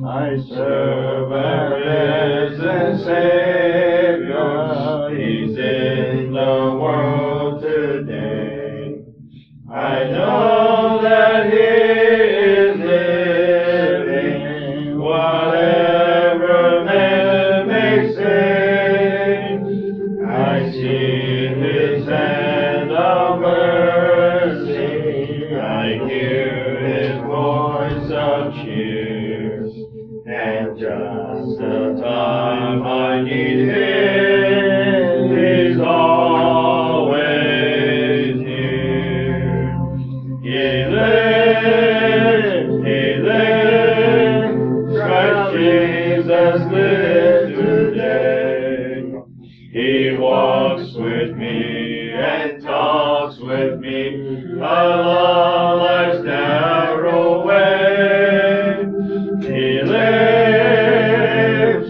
I serve a risen Savior. He's in the world today. I know that He is living, whatever men may say. I see His hand of mercy, I hear His voice of cheer, and just the time I need Him, He's always near. He lives, Christ Jesus lives today. He walks with me and talks with me along life's narrow way. He lives,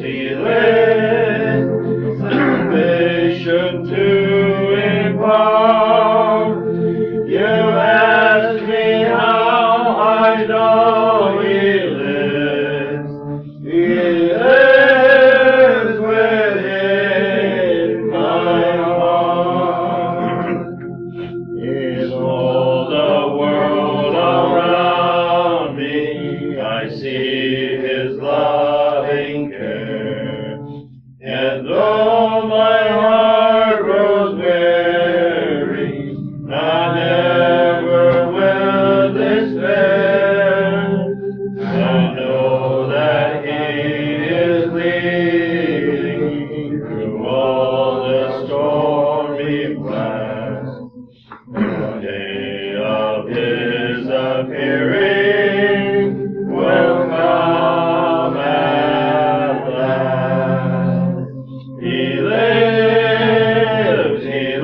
salvation to impart. You ask me how I know He lives. He lives within my heart. In all the world around me, I see His loving care. And though my heart grows weary, I never will despair. I know that He is leading through all the stormy blast. The day of His appearing will come at last. He lives,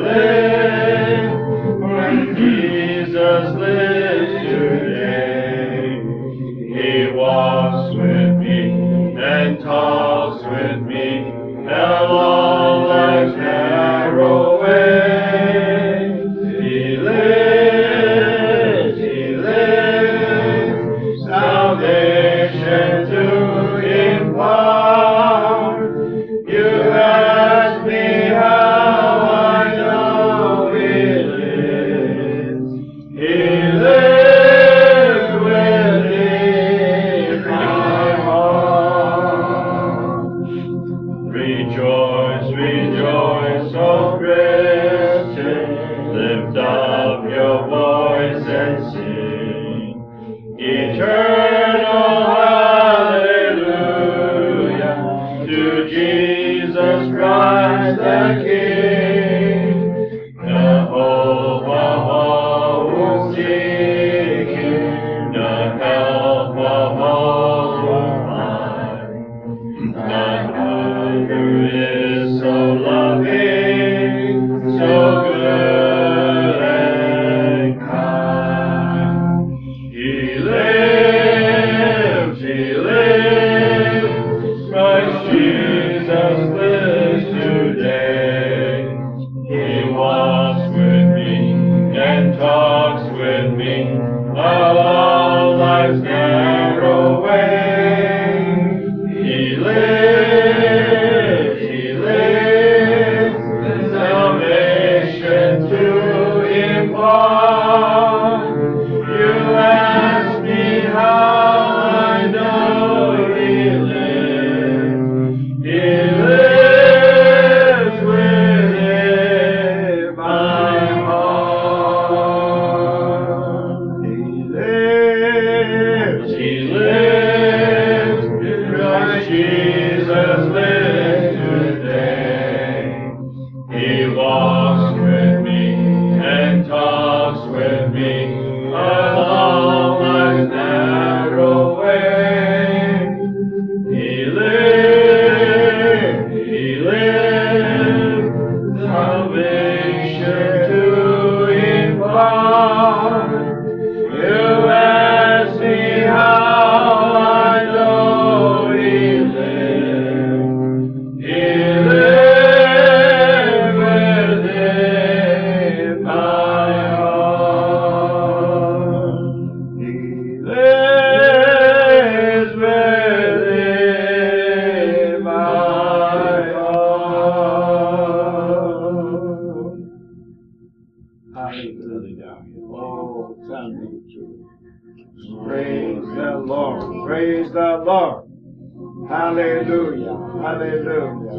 for Jesus lives today. He walks with me and talks with me along life's narrow way. He lives, salvation to impart. You ask me how I know He lives. He lives within my Praise the Lord. Hallelujah. Hallelujah.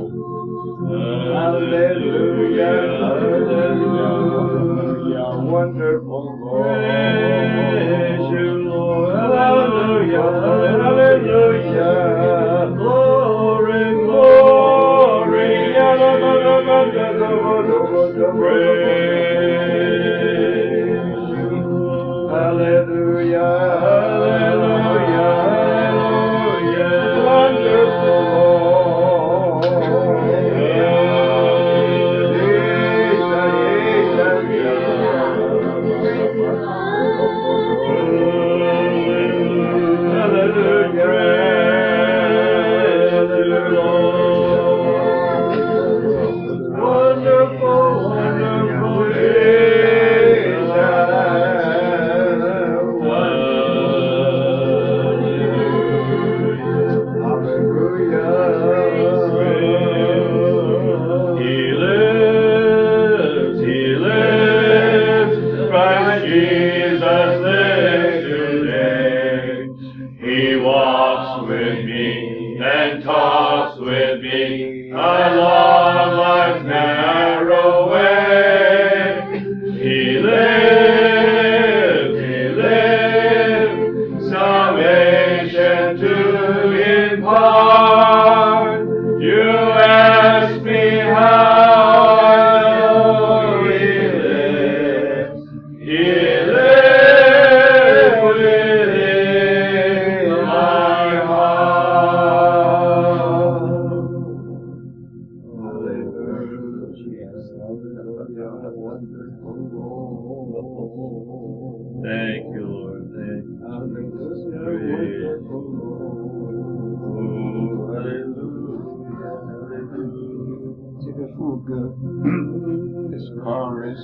Hallelujah. Hallelujah. Wonderful Lord. Praise you, Lord. Hallelujah. Hallelujah. Glory, Glory. Hallelujah. Hallelujah. Wonderful and talks with me along life's narrow way. He lives, salvation to impart. You ask me how I know He lives. He lives within my heart. Thank you, Lord. Thank you. Hallelujah. See the full good. This chorus.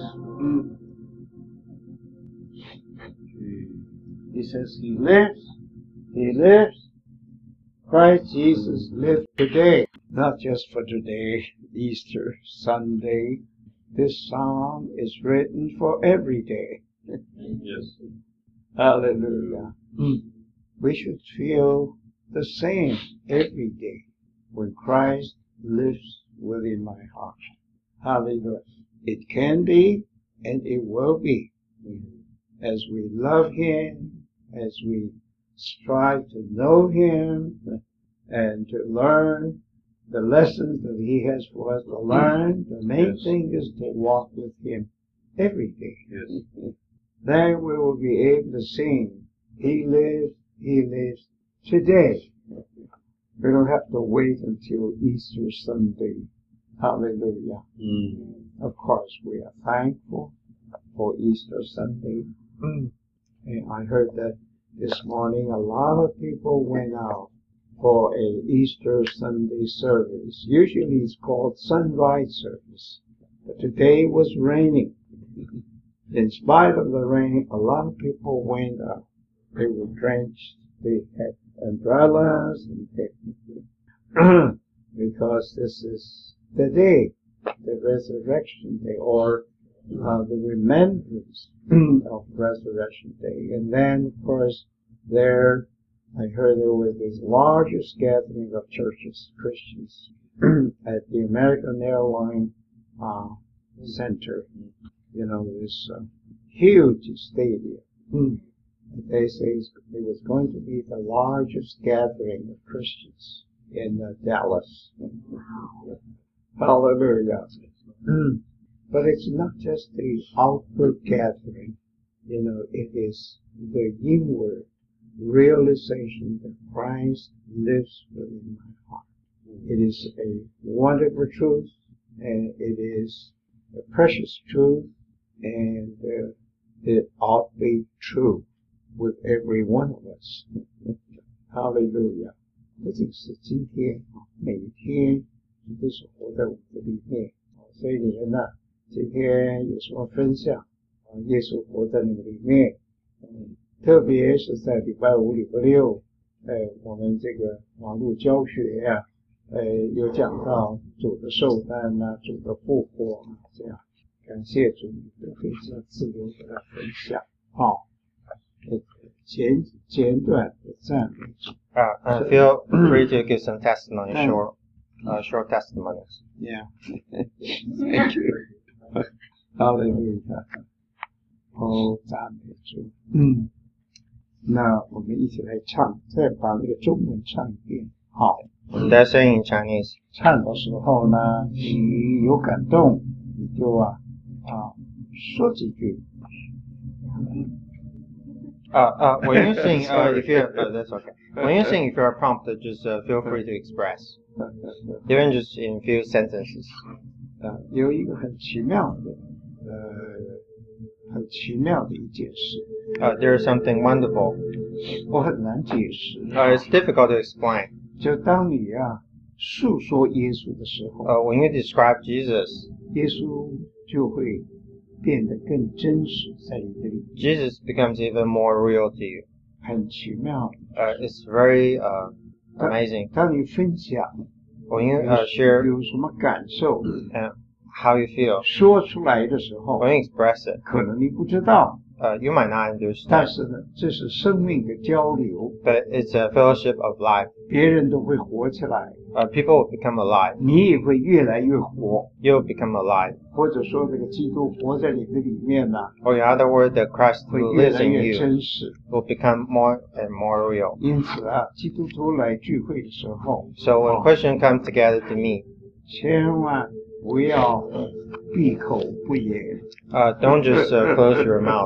He says, He lives. He lives. Christ Jesus lives today. Not just for today, Easter Sunday. This psalm is written for every day. Yes. Hallelujah. We should feel the same every day when Christ lives within my heart. Hallelujah. It can be and it will be. As we love Him, as we strive to know Him and to learn the lessons that He has for us to learn, the main thing is to walk with Him every day. Yes. Then we will be able to sing, He lives today. We don't have to wait until Easter Sunday. Hallelujah. Of course, we are thankful for Easter Sunday. And I heard that this morning a lot of people went out for a Easter Sunday service. Usually it's called sunrise service. But today was raining. In spite of the rain, a lot of people went out. They were drenched. They had umbrellas and because this is the day, the resurrection day, or the remembrance of Resurrection Day. And then, of course, there, I heard there was this largest gathering of churches, Christians, at the American Airlines Center. You know, this huge stadium. They say it was going to be the largest gathering of Christians in Dallas. Hallelujah. But it's not just the outward gathering. You know, it is the inward realization that Christ lives within my heart. It is a wonderful truth, and it is a precious truth, and it ought to be true with every one of us. Hallelujah. 不仅是今天，每天都是活在我的里面。所以你们呢，今天有什么分享？耶稣活在你们里面。特别是在礼拜五、礼拜六，我们这个网络教学呀，有讲到主的受难啊，主的复活啊，这样。感谢主，都可以这样自由的来分享。 简短的赞美主。 And feel free to give some testimony, short testimonies. Yeah. Thank you. Hallelujah. 赞美主。那我们一起来唱，再把那个中文唱一遍。好。 They're saying in Chinese. 唱的时候呢，你有感动，你就说几句。 When you sing, if you're that's okay. When you sing, if you're prompted, just feel free to express, even just in few sentences. 有一个很奇妙的一件事。 There is something wonderful. 我很难解释。 It's difficult to explain. 就当你述说耶稣的时候 ，when you describe Jesus, 耶稣就会变得更真实在你的里面。 Jesus becomes even more real to you. 很奇妙。 It's very amazing. 当你分享 when you share 有什么感受 and how you feel 说出来的时候 when you express it, 可能你不知道 you might not understand. 但是呢，这是生命的交流。 But it's a fellowship of life. 别人都会活起来。 People will become alive. 你也会越来越活。 You will become alive. 或者说，这个基督活在你的里面呢 Or in other words, the Christ 会 who 越 lives 来 in 越 you 真实。 will become more and more real. 因此基督徒来聚会的时候 So when Christians come together to meet, 千万不要闭口不言。 don't just close your mouth.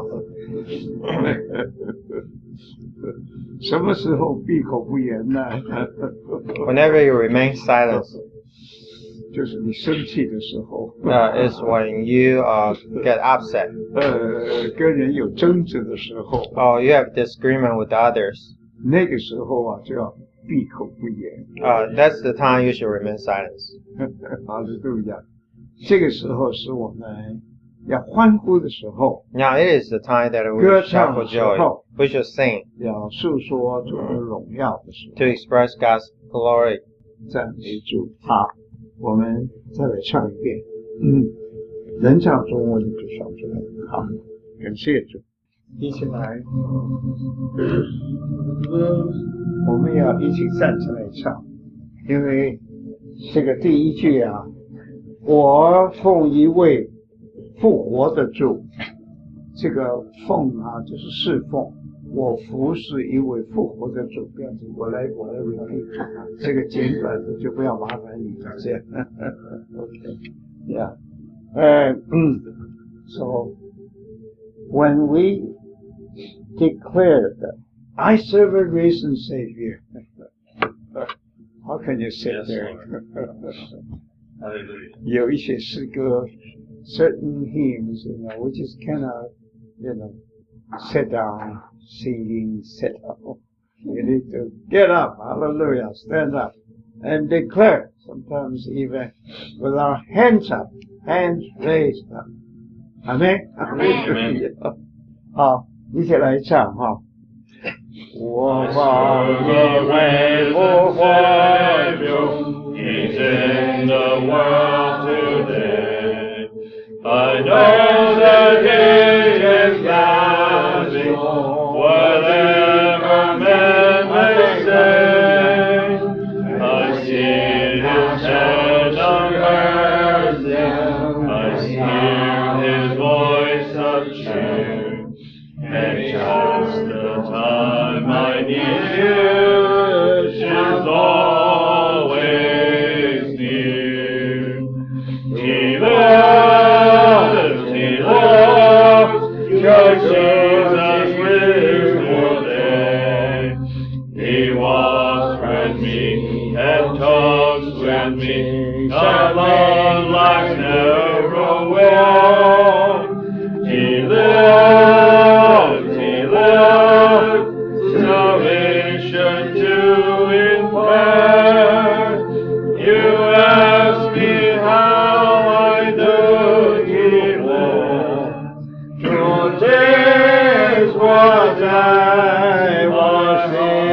什么时候闭口不言呢 Whenever you remain silent, 就是你生气的时候 is when you get upset. 跟人有争执的时候 Or you have disagreement with others. 那个时候就要闭口不言。 That's the time you should remain silent. 哈利路亚。这个时候是我们要欢呼的时候。 Now it is the time that we 歌 shout 唱 for 的时 joy. 候 We should sing 要述说主的荣耀的时 to 候。 express God's glory. 赞美主。好，我们再来唱一遍。能唱中文的就唱出来。好，感谢主。一起来，我们要一起站起来唱，因为这个第一句我奉一位复活的主，这个奉就是侍奉，我服侍一位复活的主。不要紧，我来 repeat， 这个简短的就不要麻烦你了，这样。OK，yeah， so when we declare that I serve a risen Savior, how can you say that? Hallelujah. 有一些诗歌 certain hymns, we just cannot, sit down, singing, sit up. You need to get up, hallelujah, stand up, and declare, sometimes even with our hands up, hands raised up. Amen? Amen. 好，一起来唱哈。我奉一位复活主。 He's in the world today. I know that He is guiding whatever men may say. I see His hand on mercy. I hear His voice of cheer. And just the time I need you, she's always near. He lives, Judge Jesus lives today. He walks with me and talks with me along life's narrow way. He lives, salvation to impart. You ask me how I know He will. Truth is what I was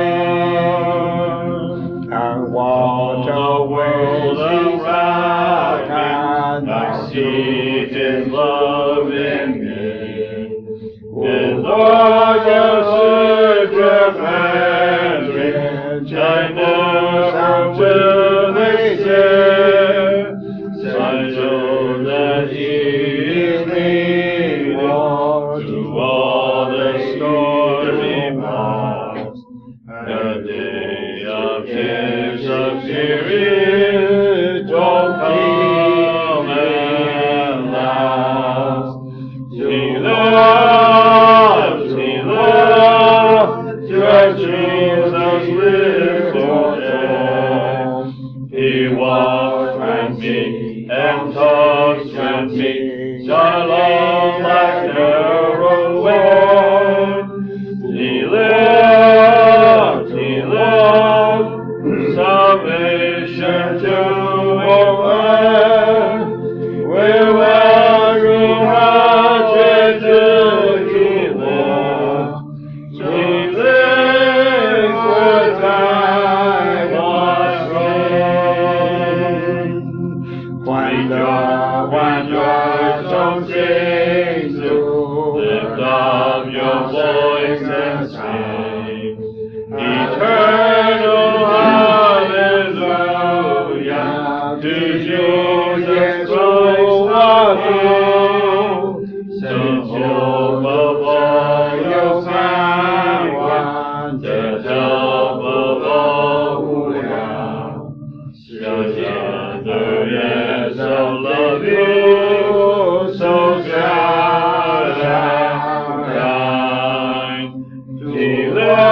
in. And what The world around me, I see His love in me. And Lord, your I never will they say, I know that He is leading through all the stormy paths. The day of His appearing will come at last. He loves, your Jesus lives today. He walks with me and talks with me, along my narrow way. He lives, salvation to away. Wherever He has to He lives. He lives with I was in. When your song sings to lift up your voice and sing. Eternal hallelujah to Jesus Christ our King. The hope of all your found, the help of all who have. Together, yes, I love you, so glad and kind. He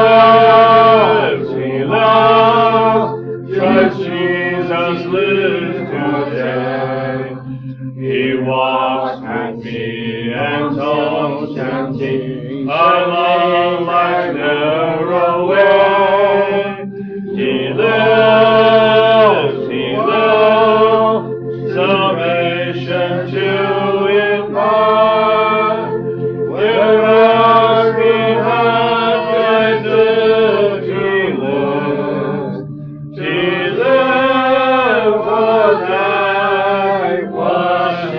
lives, Christ Jesus lives today. He walks with me and talks with me along life's narrow way. He lives, salvation to impart. Wherever He has guided, He lives. He lives for thy was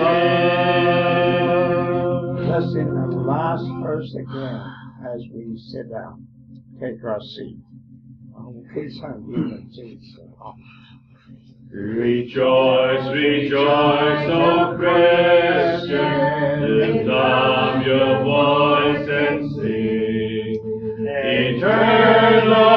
in. Let's sing the last verse again as we sit down. Take our seat. Please hang even Jesus. Rejoice, rejoice, O Christian, lift up your voice and sing. Eternal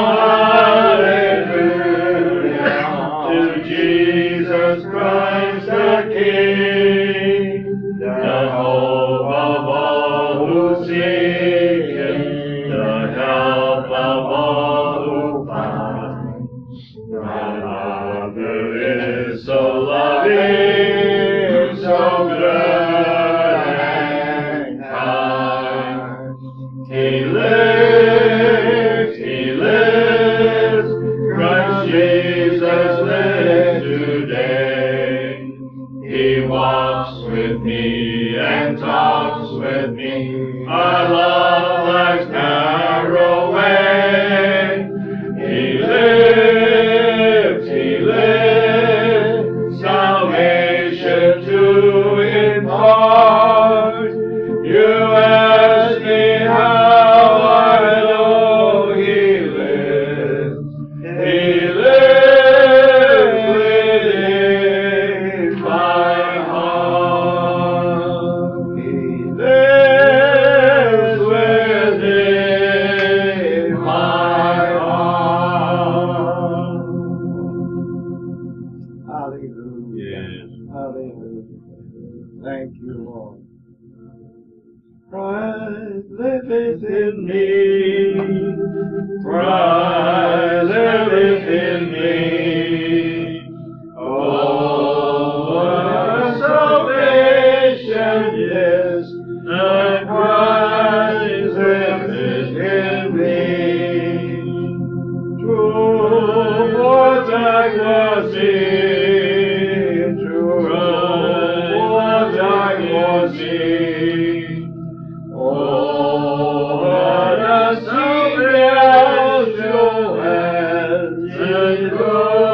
hallelujah to Jesus Christ the King, the hope of all who seek Him, the help of all who find. My Father is so loving, so good and kind. He lives, Christ Jesus lives today. He walks with me and talks with me along life's narrow way. He lives, salvation to impart. You ask me how I know He lives. He lives within my heart. He lives within my heart. Hallelujah. Hallelujah. Thank you, Lord. Christ liveth in me. Christ liveth in me. Oh, what a salvation is that Christ liveth in me. True, what I was in, true, what I was in. Oh, what a salvation has in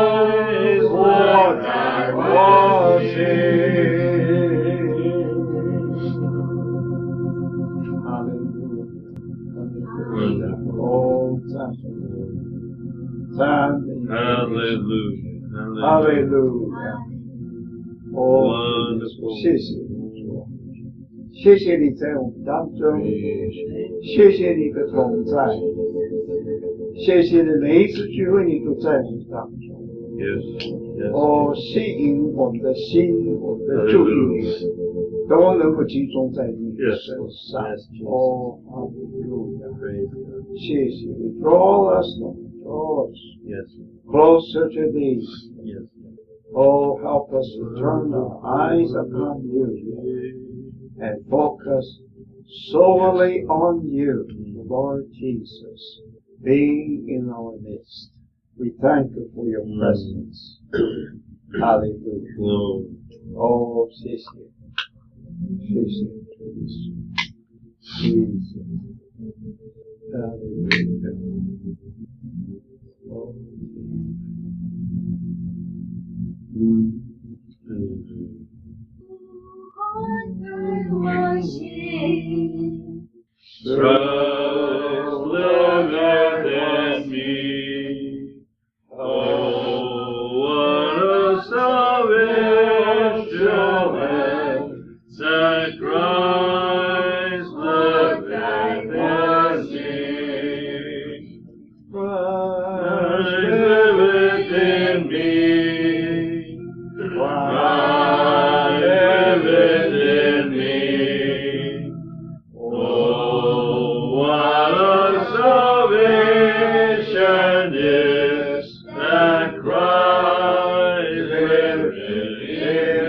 赞美你， Hallelujah. 哈利路亚！哦， Wonderful. 谢谢你主，谢谢你在我们当中，谢谢你的同在，谢谢你每一次聚会你都在我们当中。 Yes. Yes. 哦，吸引我们的心，我们的注意力都能够集中在你的身上。 Yes, Jesus. 哦，哈利路亚！ Praise God. 谢谢你，draw us, Lord, draw us Yes. closer to thee. Yes. Oh, help us to turn our eyes upon you and focus solely on you, Lord Jesus, being in our midst. We thank you for your presence. Hallelujah. Glory. Oh, 谢谢，谢谢Jesus. Hallelujah. Oh, Christ liveth in me. Oh, what a salvation that Christ liveth in me. Christ liveth in me. Christ liveth in me. Oh, what a salvation is that Christ liveth in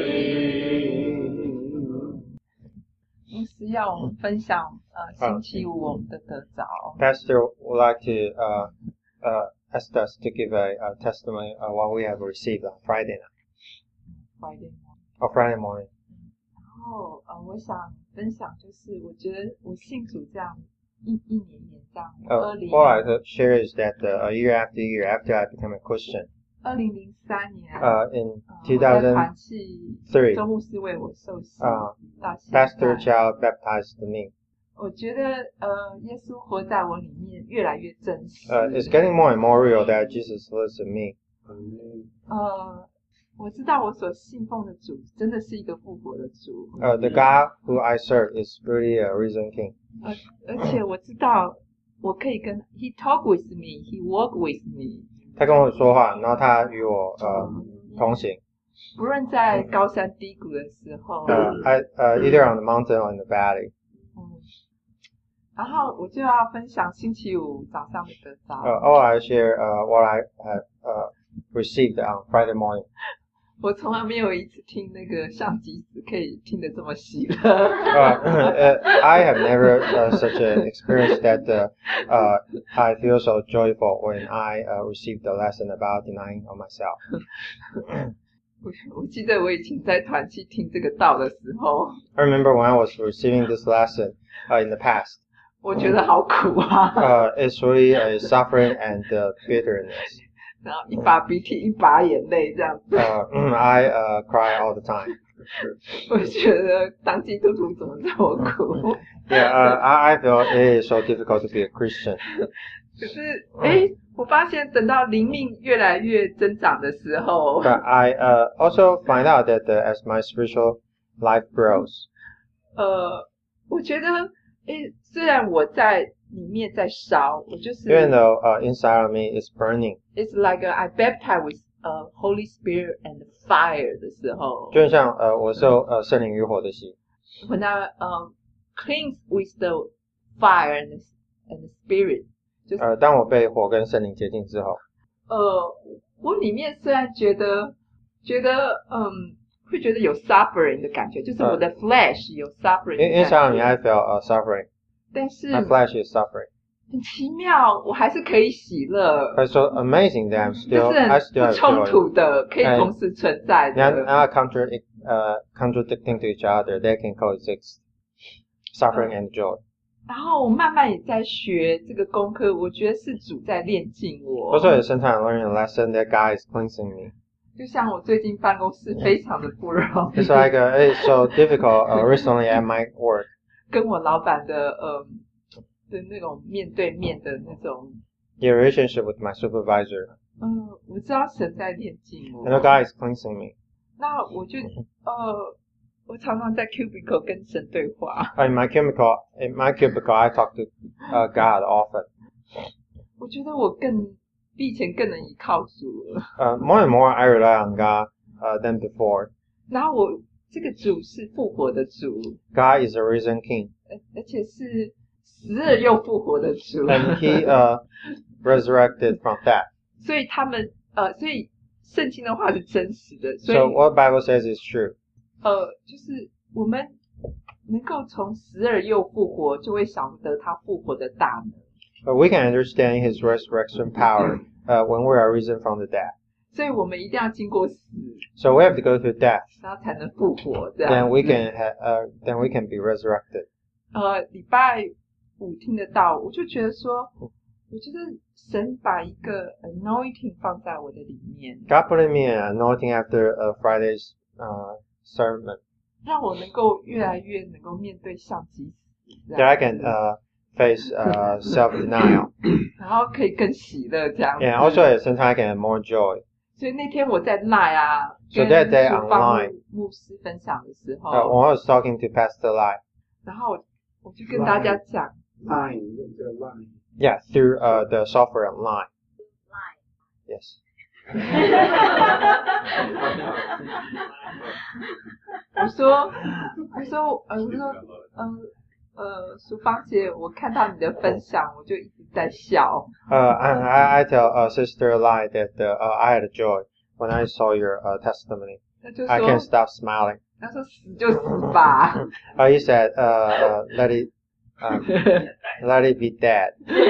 me. 牧师要我们分享星期五我们的得着。 Pastor would like to ask us to give a testimony of what we have received on Friday night Friday morning or Friday morning. 然后我想分享就是我觉得我信主这样一年这样 What I could share is that a year after I became a Christian, 2003年 in 我在团契 2003, 周牧师为我受洗 到现 Pastor 在， Chow baptized me. 我觉得耶稣活在我里面越来越真实。 It's getting more and more real that Jesus lives in me. 我知道我所信奉的主真的是一个复活的主， The God who I serve is really a risen King. 而且我知道我可以跟 He talk with me, He walk with me。 他跟我说话，然后他与我同行。 不论在高山低谷的时候， Either on the mountain or in the valley. 然后我就要分享星期五早上的得着。 I share what I have received on Friday morning. 我从来没有一次听那个上集子可以听得这么喜乐。 I have never such an experience that I feel so joyful when I received the lesson about denying of myself. 我记得我以前在团契听这个道的时候， I remember when I was receiving this lesson in the past. 我觉得好苦啊， It's really a suffering and bitterness. 然后一把鼻涕一把眼泪这样子。 I cry all the time. 我觉得当基督徒怎么这么苦？ Yeah, I feel it is so difficult to be a Christian. 可是，我发现等到灵命越来越增长的时候， But I also find out that as my spiritual life grows, 我觉得，虽然我在里面在烧，我就是 even though inside of me is burning, It's like I baptize with Holy Spirit and fire 的时候， 就像我受圣灵与火的洗， when I cleanse with the fire and the Spirit， 就是当我被火跟圣靈洁净之後， 我里面虽然觉得会觉得有 suffering 的感觉，就是我的 flesh 有 suffering 的感 inside of me 觉， I feel suffering. 但是 My flesh is suffering. 很奇妙，我还是可以喜乐， But it's so amazing that 就 I 是 still 不 have 冲 joy. 突的，可以同时存在 They're 的。 not contradicting to each other. They can coexist. Suffering and joy. 然后我慢慢也在学这个功课，我觉得是主在练尽我。 Also, at the same time, learning a lesson that God is cleansing me. 就像我最近办公室非常的不容易， It's like it's so difficult recently at my work. 跟我老板的的那种面对面的那种， The relationship with my supervisor. 我知道神在炼净 I know 我， God is cleansing me. 那我就我常常在 cubicle 跟神对话， In my cubicle, I talk to God often. 我觉得我比以前更能依靠主了。 More and more, I rely on God than before. 然后这个主是复活的主， God is a risen King, 而且是死而又复活的主， and He resurrected from death. 所以所以圣经的话是真实的，所以 So what Bible says is true. 就是我们能够从死而又复活，就会晓得他复活的大能。 But we can understand His resurrection power when we are risen from the dead. 所以我们一定要经过死， So we have to go through death. 然后才能复活。这样 Then we 子 then we can be resurrected. 礼拜五听得到，我就觉得说，我觉得神把一个 anointing 放在我的里面， God put in me an anointing after Friday's sermon 让我能够越来越能够面对上帝死，这 that I 样 can 子 face self-denial. 然后可以更喜乐这样子。 And also at the same time I can have more joy. 所以那天我在 Line 啊， So 跟 that day 苏芳 online 牧师分享的时候， When I was talking to Pastor Lai, 然后我就跟大家讲， line 用这个 line， yeah, through the software online. Yes. 我说，淑芳姐，我看到你的分享，我就一直在笑。 I tell Sister Lai that I had a joy when I saw your testimony. 他就 I 说 can't，stop smiling. 他说死就死吧。 He said, let it be dead.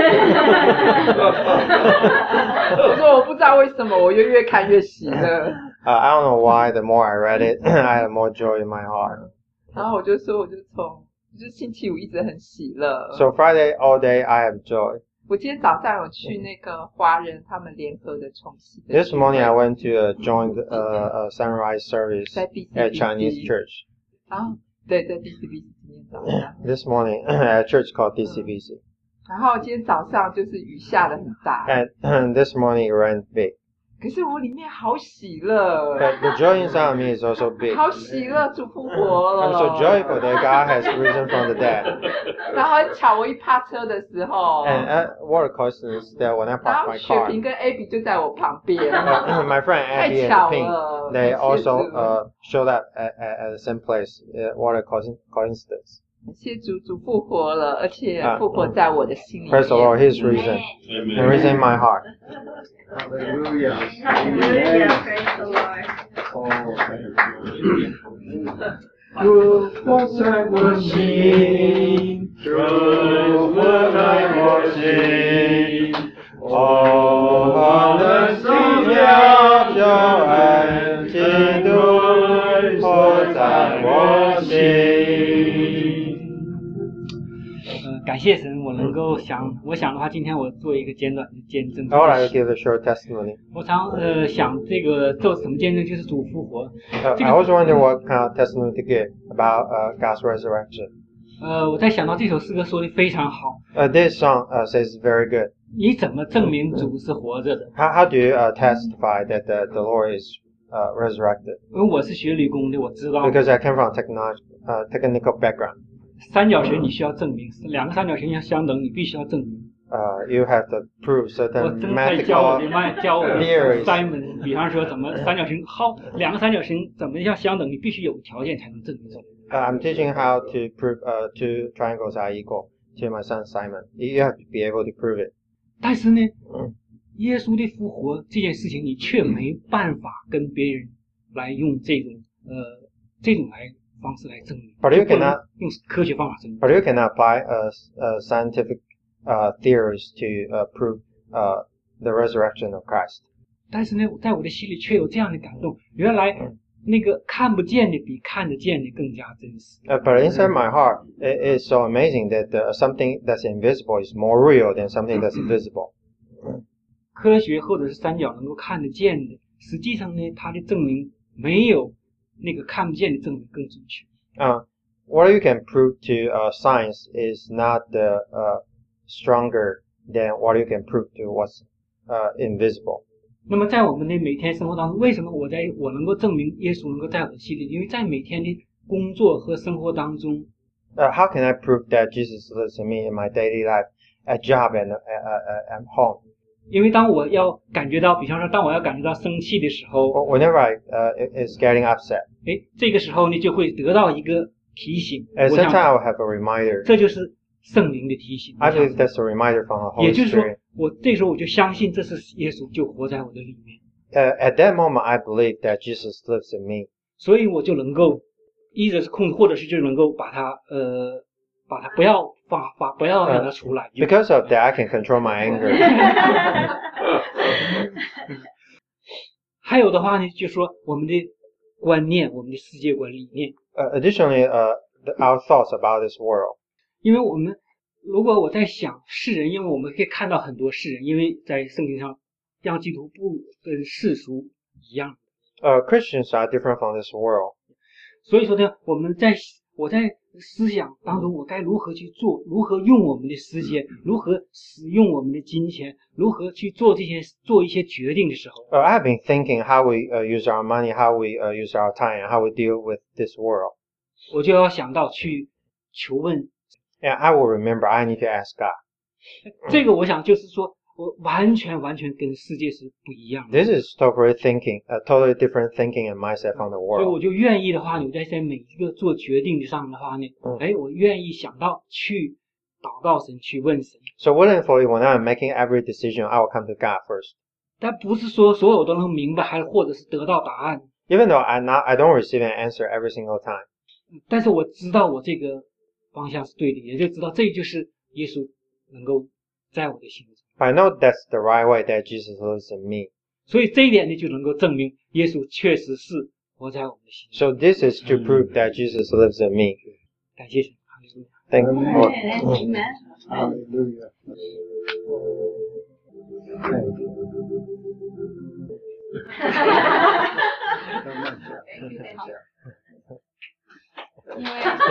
我说我不知道为什么，我越看越喜乐。 I don't know why. The more I read it, I had more joy in my heart. 然后我就说，就星期五一直很喜乐。 So Friday all day I have joy. 我今天早上有去那个华人他们联合的重洗的 This 聚 morning 会 I went to join a sunrise service 在 at Chinese DCBC， church. 然后对在 DCBC 今天早上， This morning at a church called DCBC. 然后今天早上就是雨下的很大， And this morning it rained big. 可是我里面好喜乐， But the joy inside of me is also big. 好喜乐，主复活 I'm 了。 so joyful that God has risen from the dead. 然后很巧，我一趴车的时候， And what a coincidence that when I 然 parked 后 my 雪 car, 萍跟 Abby 就在我旁边， my friend 太 Abby 巧 and Pink, 了。 they 谢谢 also 主 showed up at the same place. What a coincidence. 感谢主复活了，而且啊复活在我的心里 Praise the Lord, 面。 He's risen. Amen. And risen in my heart. Hallelujah. Hallelujah, praise the Lord. True was I watching, True was I watching, Oh, the Savior, and Kingdom was I watching. 感谢神，我能够我想的话，今天我做一个简短的见证。 I would like to give a short testimony. 我常想这个做什么见证，就是主复活。 I was wondering what kind of testimony to give about God's resurrection. 我在想到这首诗歌说的非常好。 This song says very good. 你怎么证明主是活着的？ How do you testify that the Lord is resurrected? 因为我是学理工的，我知道 Because I came from a technical background. 三角形你需要证明，两个三角形要相等，你必须要证明。 You have to prove 我 certain 正在教我的 mathematical 教我的 theories. Simon，比方说怎么三角形两个三角形怎么样相等，你必须有条件才能证明出来。 I'm teaching how to prove two triangles are equal to my son Simon. You have to be able to prove it. 但是呢，耶稣的复活这件事情，你却没办法跟别人来用这种方式来证明， But you 就不能 cannot- 用科学方法证明。 But you cannot apply scientific theories to prove the resurrection of Christ. 但是呢，在我的心里却有这样的感动，原来那个看不见的比看得见的更加真实。 But inside my heart, it is so amazing that something that's invisible is more real than something that's invisible. 科学或者是三角能够看得见的，实际上呢，它的证明没有那个看不见的证明更准确。 What you can prove to science is not stronger than what you can prove to what's invisible. 那么在我们的每天生活当中，为什么我能够证明耶稣能够在我的心里？因为在每天的工作和生活当中， How can I prove that Jesus lives in me in my daily life, at job and at home? 因为当我要感觉到，比方说当我要感觉到生气的时候， Whenever I is getting upset, 这个时候呢就会得到一个提醒。 and 我想 sometimes I will have a reminder. 这就是圣灵的提醒。 I believe that's a reminder from the 也 Holy 就是说 Spirit.， 我这时候我就相信这是耶稣就活在我的里面， At that moment, I believe that Jesus lives in me. 所以我就能够，一者是控制，或者是就能够把它不要不要让它出来。 Because of that, I can control my anger. 还有的话呢，就说我们的观念，我们的世界观理念， Additionally, our thoughts about this world. 因为我们如果我在想世人，因为我们可以看到很多世人，因为在圣经上，让基督不跟世俗一样。 Christians are different from this world. 所以说呢，我在思想当中，我该如何去做，如何用我们的时间，如何使用我们的金钱，如何去做一些决定的时候， I have been thinking how we use our money, how we use our time, and how we deal with this world. 我就要想到去求问。 And I will remember I need to ask God. 这个我想就是说，我完全跟世界是不一样的。 This is totally different thinking and mindset from the 所以 world. 我就愿意的话呢，我在每一个做决定的上的话呢，我愿意想到去祷告神，去问神。 So willingly, when I'm making every decision, I will come to God first. 但不是说所有都能明白，还或者是得到答案。 Even though I don't receive an answer every single time. 但是我知道我这个方向是对的，也就知道这就是耶稣能够在我的心中。 I know that's the right way, that Jesus lives in me. 所以这一点呢，就能够证明耶稣确实是活在我们的心中。 So this is to prove that Jesus lives in me. 感谢神，哈利路亚。 Thank you, Lord. Amen. Hallelujah. Thank you. 因为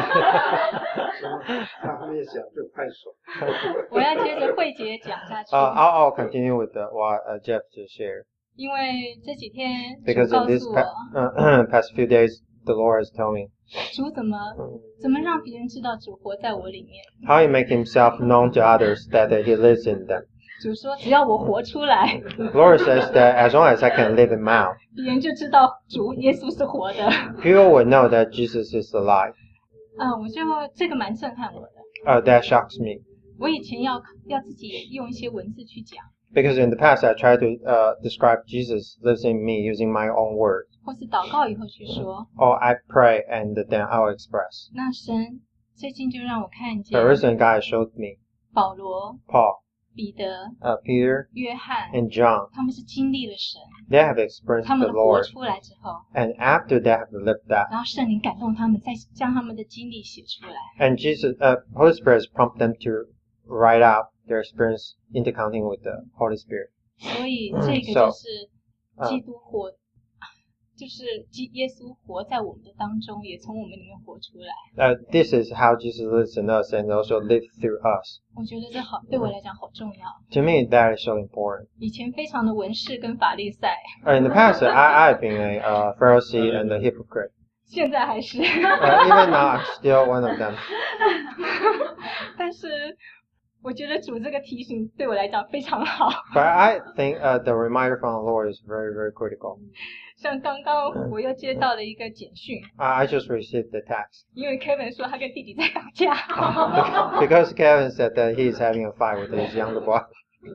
他越想就快手。 我要接着慧姐讲下去， I'll continue with what Jeff just shared. 因为这几天主 Because 告 in this 诉我， past few days, the Lord has told me 主怎么让别人知道主活在我里面。 how He make Himself known to others that He lives in them. 主说，只要我活出来， Lord says that as long as I can live Him out, 别人就知道主耶稣是活的。 people will know that Jesus is alive. 我就这个蛮震撼我的。 That shocks me. 我以前要自己用一些文字去讲， Because in the past, I tried to describe Jesus lives in me using my own words. 或是祷告以后去说。 Or I pray and then I'll express. 那神最近就让我看见 The recent guy showed me 保罗、 Paul, 彼得、 Peter, 约翰， and John. 他们是经历了神， They have experienced 他们 the 活 Lord. 出来之后， And after they have lived that, 然后圣灵感动他们，再将他们的经历写出来。 and Holy Spirit has prompted them to write out their experience intercounting with the Holy Spirit. 所以这个 So, 就是基督活，就是耶稣活在我们的当中，也从我们里面活出来。 This is how Jesus lives in us and also lives through us. 我觉得这好，对我来讲好重要。 To me, that is so important. 以前非常的文士跟法利赛， In the past, I've been a Pharisee and a hypocrite. 现在还是， Even now, I'm still one of them. 但是我觉得主这个提醒对我来讲非常好。 But I think the reminder from the Lord is very, very critical. 像刚刚我又接到了一个简讯， I just received the text 因为 Kevin 说他跟弟弟在打架， because Kevin said that he is having a fight with his younger brother.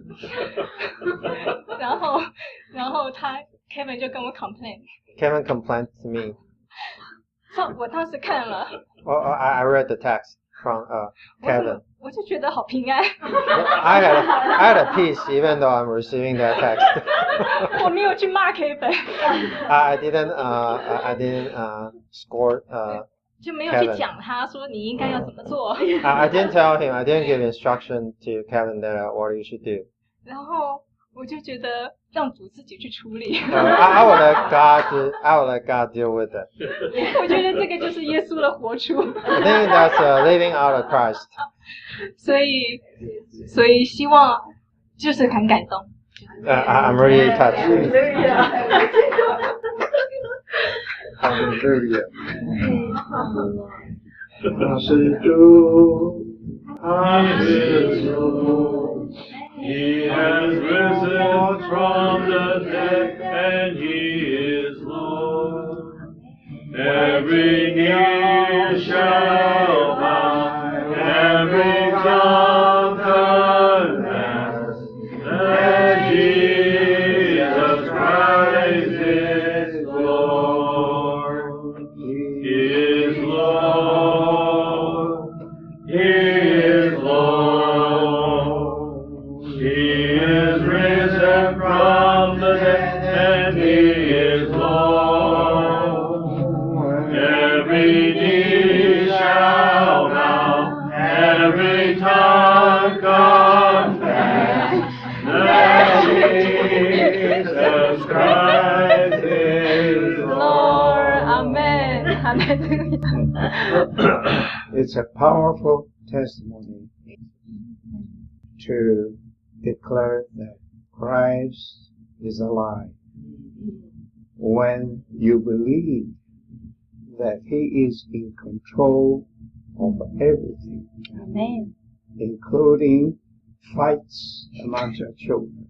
然后Kevin 就跟我 complain， Kevin complained to me. 说我当时看了， I read the text from Kevin. 我就覺得好平安， I had a peace even though I'm receiving that text. 我沒有去罵 Kevin， I didn't score. 就沒有去講他說你應該要怎麼做， I didn't tell him. I didn't give instruction to Kevin that what you should do. 然後我就覺得讓主自己去處理， I will let God deal with it. 我覺得這個就是耶穌的活出， I think that's living out of Christ. 所以希望就是很感動。 I'm really touched. Hallelujah. 是主，他是主。He has risen from the dead, and He is Lord. Every knee shall bow, every tongue confess that Jesus Christ is Lord. He is Lord. He is Lord. He is risen from the dead, and He is Lord. Every knee shall bow, every tongue confess that Jesus Christ is Lord, Amen. Hallelujah. It's a powerful testimony to declare that Christ is alive. When you believe that He is in control of everything, Amen. including fights among your children.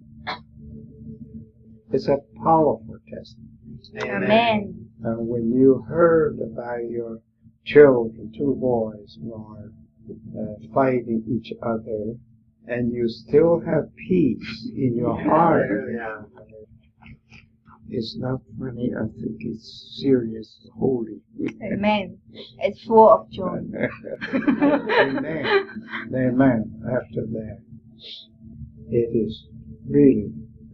It's a powerful testimony. Amen. And when you heard about your children, 2 boys, were fighting each other, and you still have peace in your heart, it's not funny. I think it's serious, holy. Amen. It's full of joy. Amen. Amen. After that, it is really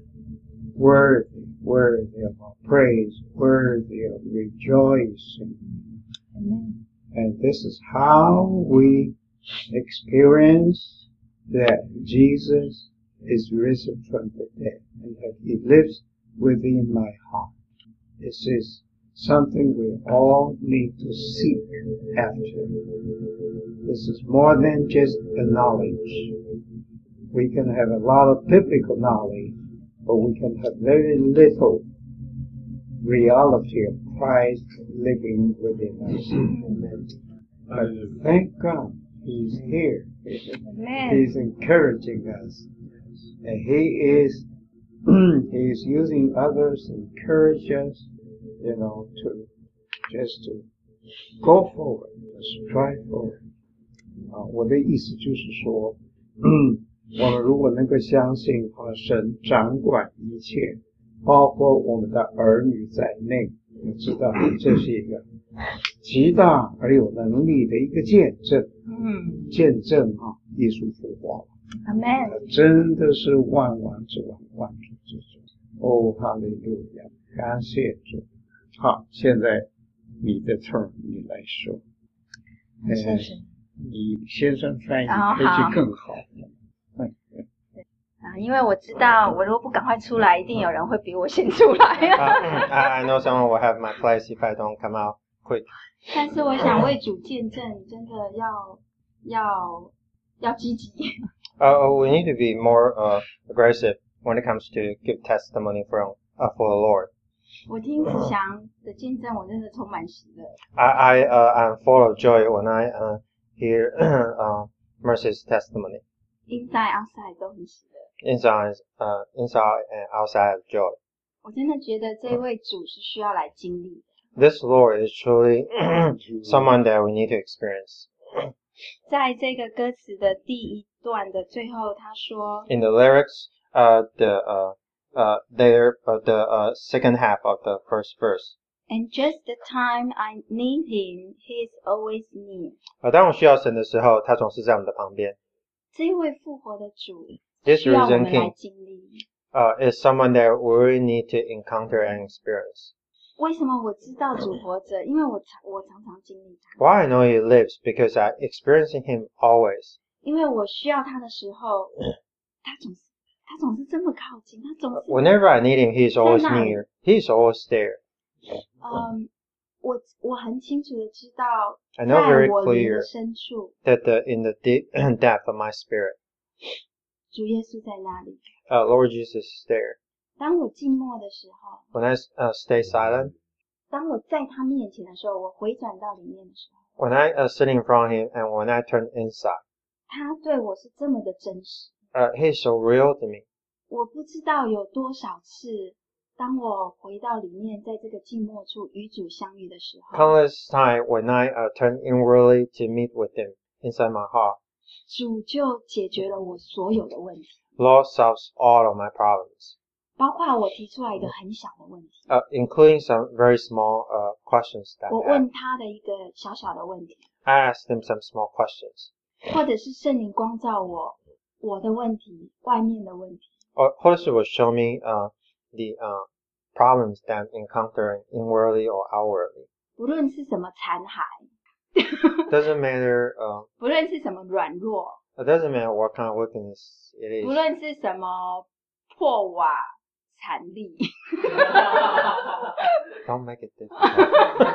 worthy of our praise, worthy of rejoicing. Amen. And this is how we experience that Jesus is risen from the dead and that He lives within my heart. This is something we all need to seek after. This is more than just a knowledge. We can have a lot of biblical knowledge, but we can have very little reality of Christ living within us. But thank God He's here. Amen. He's encouraging us. And He is using others to encourage us, to go forward, to strive forward. 我的意思就是说，我们如果能够相信神掌管一切，包括我们的儿女在内，我知道这是一个极大而有能力的一个见证。见证耶稣复活了。 Amen. 真的是万王之王，万主之主。哦，哈利路亚，感谢主。好，现在你的 turn， 你来说。 谢谢。 你先生翻译好可以更好。 因为我知道，我如果不赶快出来，一定有人会比我先出来。 I know someone will have my place if I don't come out quick. 但是我想为主见证，真的要积极。 We need to be more aggressive when it comes to give testimony for the Lord. 我听子祥的见证，我真的充滿喜樂。 I'm full of joy when I hear Mercy's testimony. Inside, outside 都很喜樂。 Inside and outside of joy. 我真的覺得這位主是需要來經歷的。 This Lord is truly someone that we need to experience. 在這個歌詞的第一段的最後，他說 In the lyrics, the second half of the first verse. And just the time I need him, he is always near. 当我需要神的时候，他总是在我们的旁邊。 這位復活的主 This 需要我 risen 們來 King 經歷。 is someone that we really need to encounter and experience. 為什麼我知道主活着？因為我常常經歷他。 Why I know He lives? Because I experiencing Him always. 因為我需要他的時候，他總是這麼靠近，他總是 Whenever I need Him, He is always 在那裡。 near. He is always there. 我很清楚的知道， I 在 know very 我靈 clear 的深處， that in the deep depth of my spirit, 主耶穌在那裡。 Lord Jesus is there. 当我静默的时候， When I stay silent, 当我在他面前的时候，我回转到里面的时候， when I sit in front of Him, and when I turn inside, 他对我是这么的真实。 He is so real to me. 我不知道有多少次，当我回到里面，在这个静默处与主相遇的时候， Countless time when I turn inwardly to meet with Him inside my heart, 主就解决了我所有的问题， Lord solves all of my problems, 包括我提出来一个很小的问题， including some very small questions that 我 I have. 问他的一个小小的问题， I asked Him some small questions, 或者是圣灵光照我的问题，外面的问题， or Holy Spirit will show me the problems that I'm encountering inwardly or outwardly. 不论是什么残骸， Doesn't matter. 不论是什么软弱， It doesn't matter what kind of weakness it 不 is. 论是什么破瓦残力， Don't make it difficult.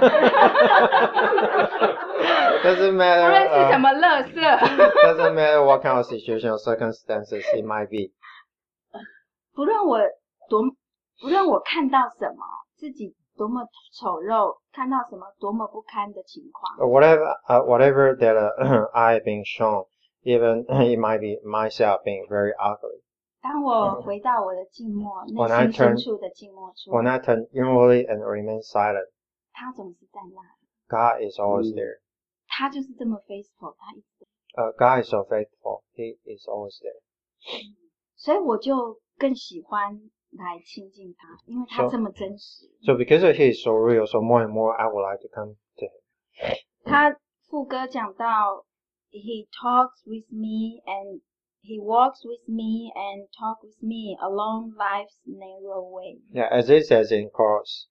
Doesn't 不 matter. 论是什么垃圾， Doesn't matter what kind of situation or circumstances it might be. 不论我看到什么，自己多么丑陋，看到什么多么不堪的情况， Whatever that I have been shown, even it might be myself being very ugly. 当我回到我的静默，内 When I 心深 turn- 处的静默处， When I turn inwardly and remain silent, 他总是在那里， God is always there. 他就是这么 faithful， 他一直， God is so faithful. He is always there. 所以我就更喜欢来亲近他，因为他 So- 这么真实。 So because of He is so real, so more and more I would like to come to Him. 他副歌讲到 ，He talks with me and He walks with me and talk with me along life's narrow way。 Yeah, as it says in chorus.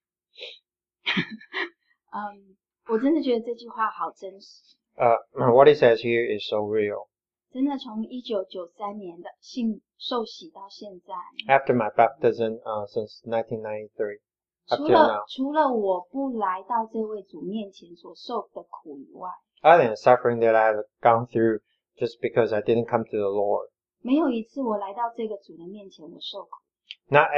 我真的觉得这句话好真实。 What it says here is so real. 真的从1993年的受洗到现在， After my baptism, since 1993, up till now, 除了我不来到这位主面前所受的苦以外， other than suffering that I have gone through just because I didn't come to the Lord, 没有一次我来到这个主的面前我受苦。 not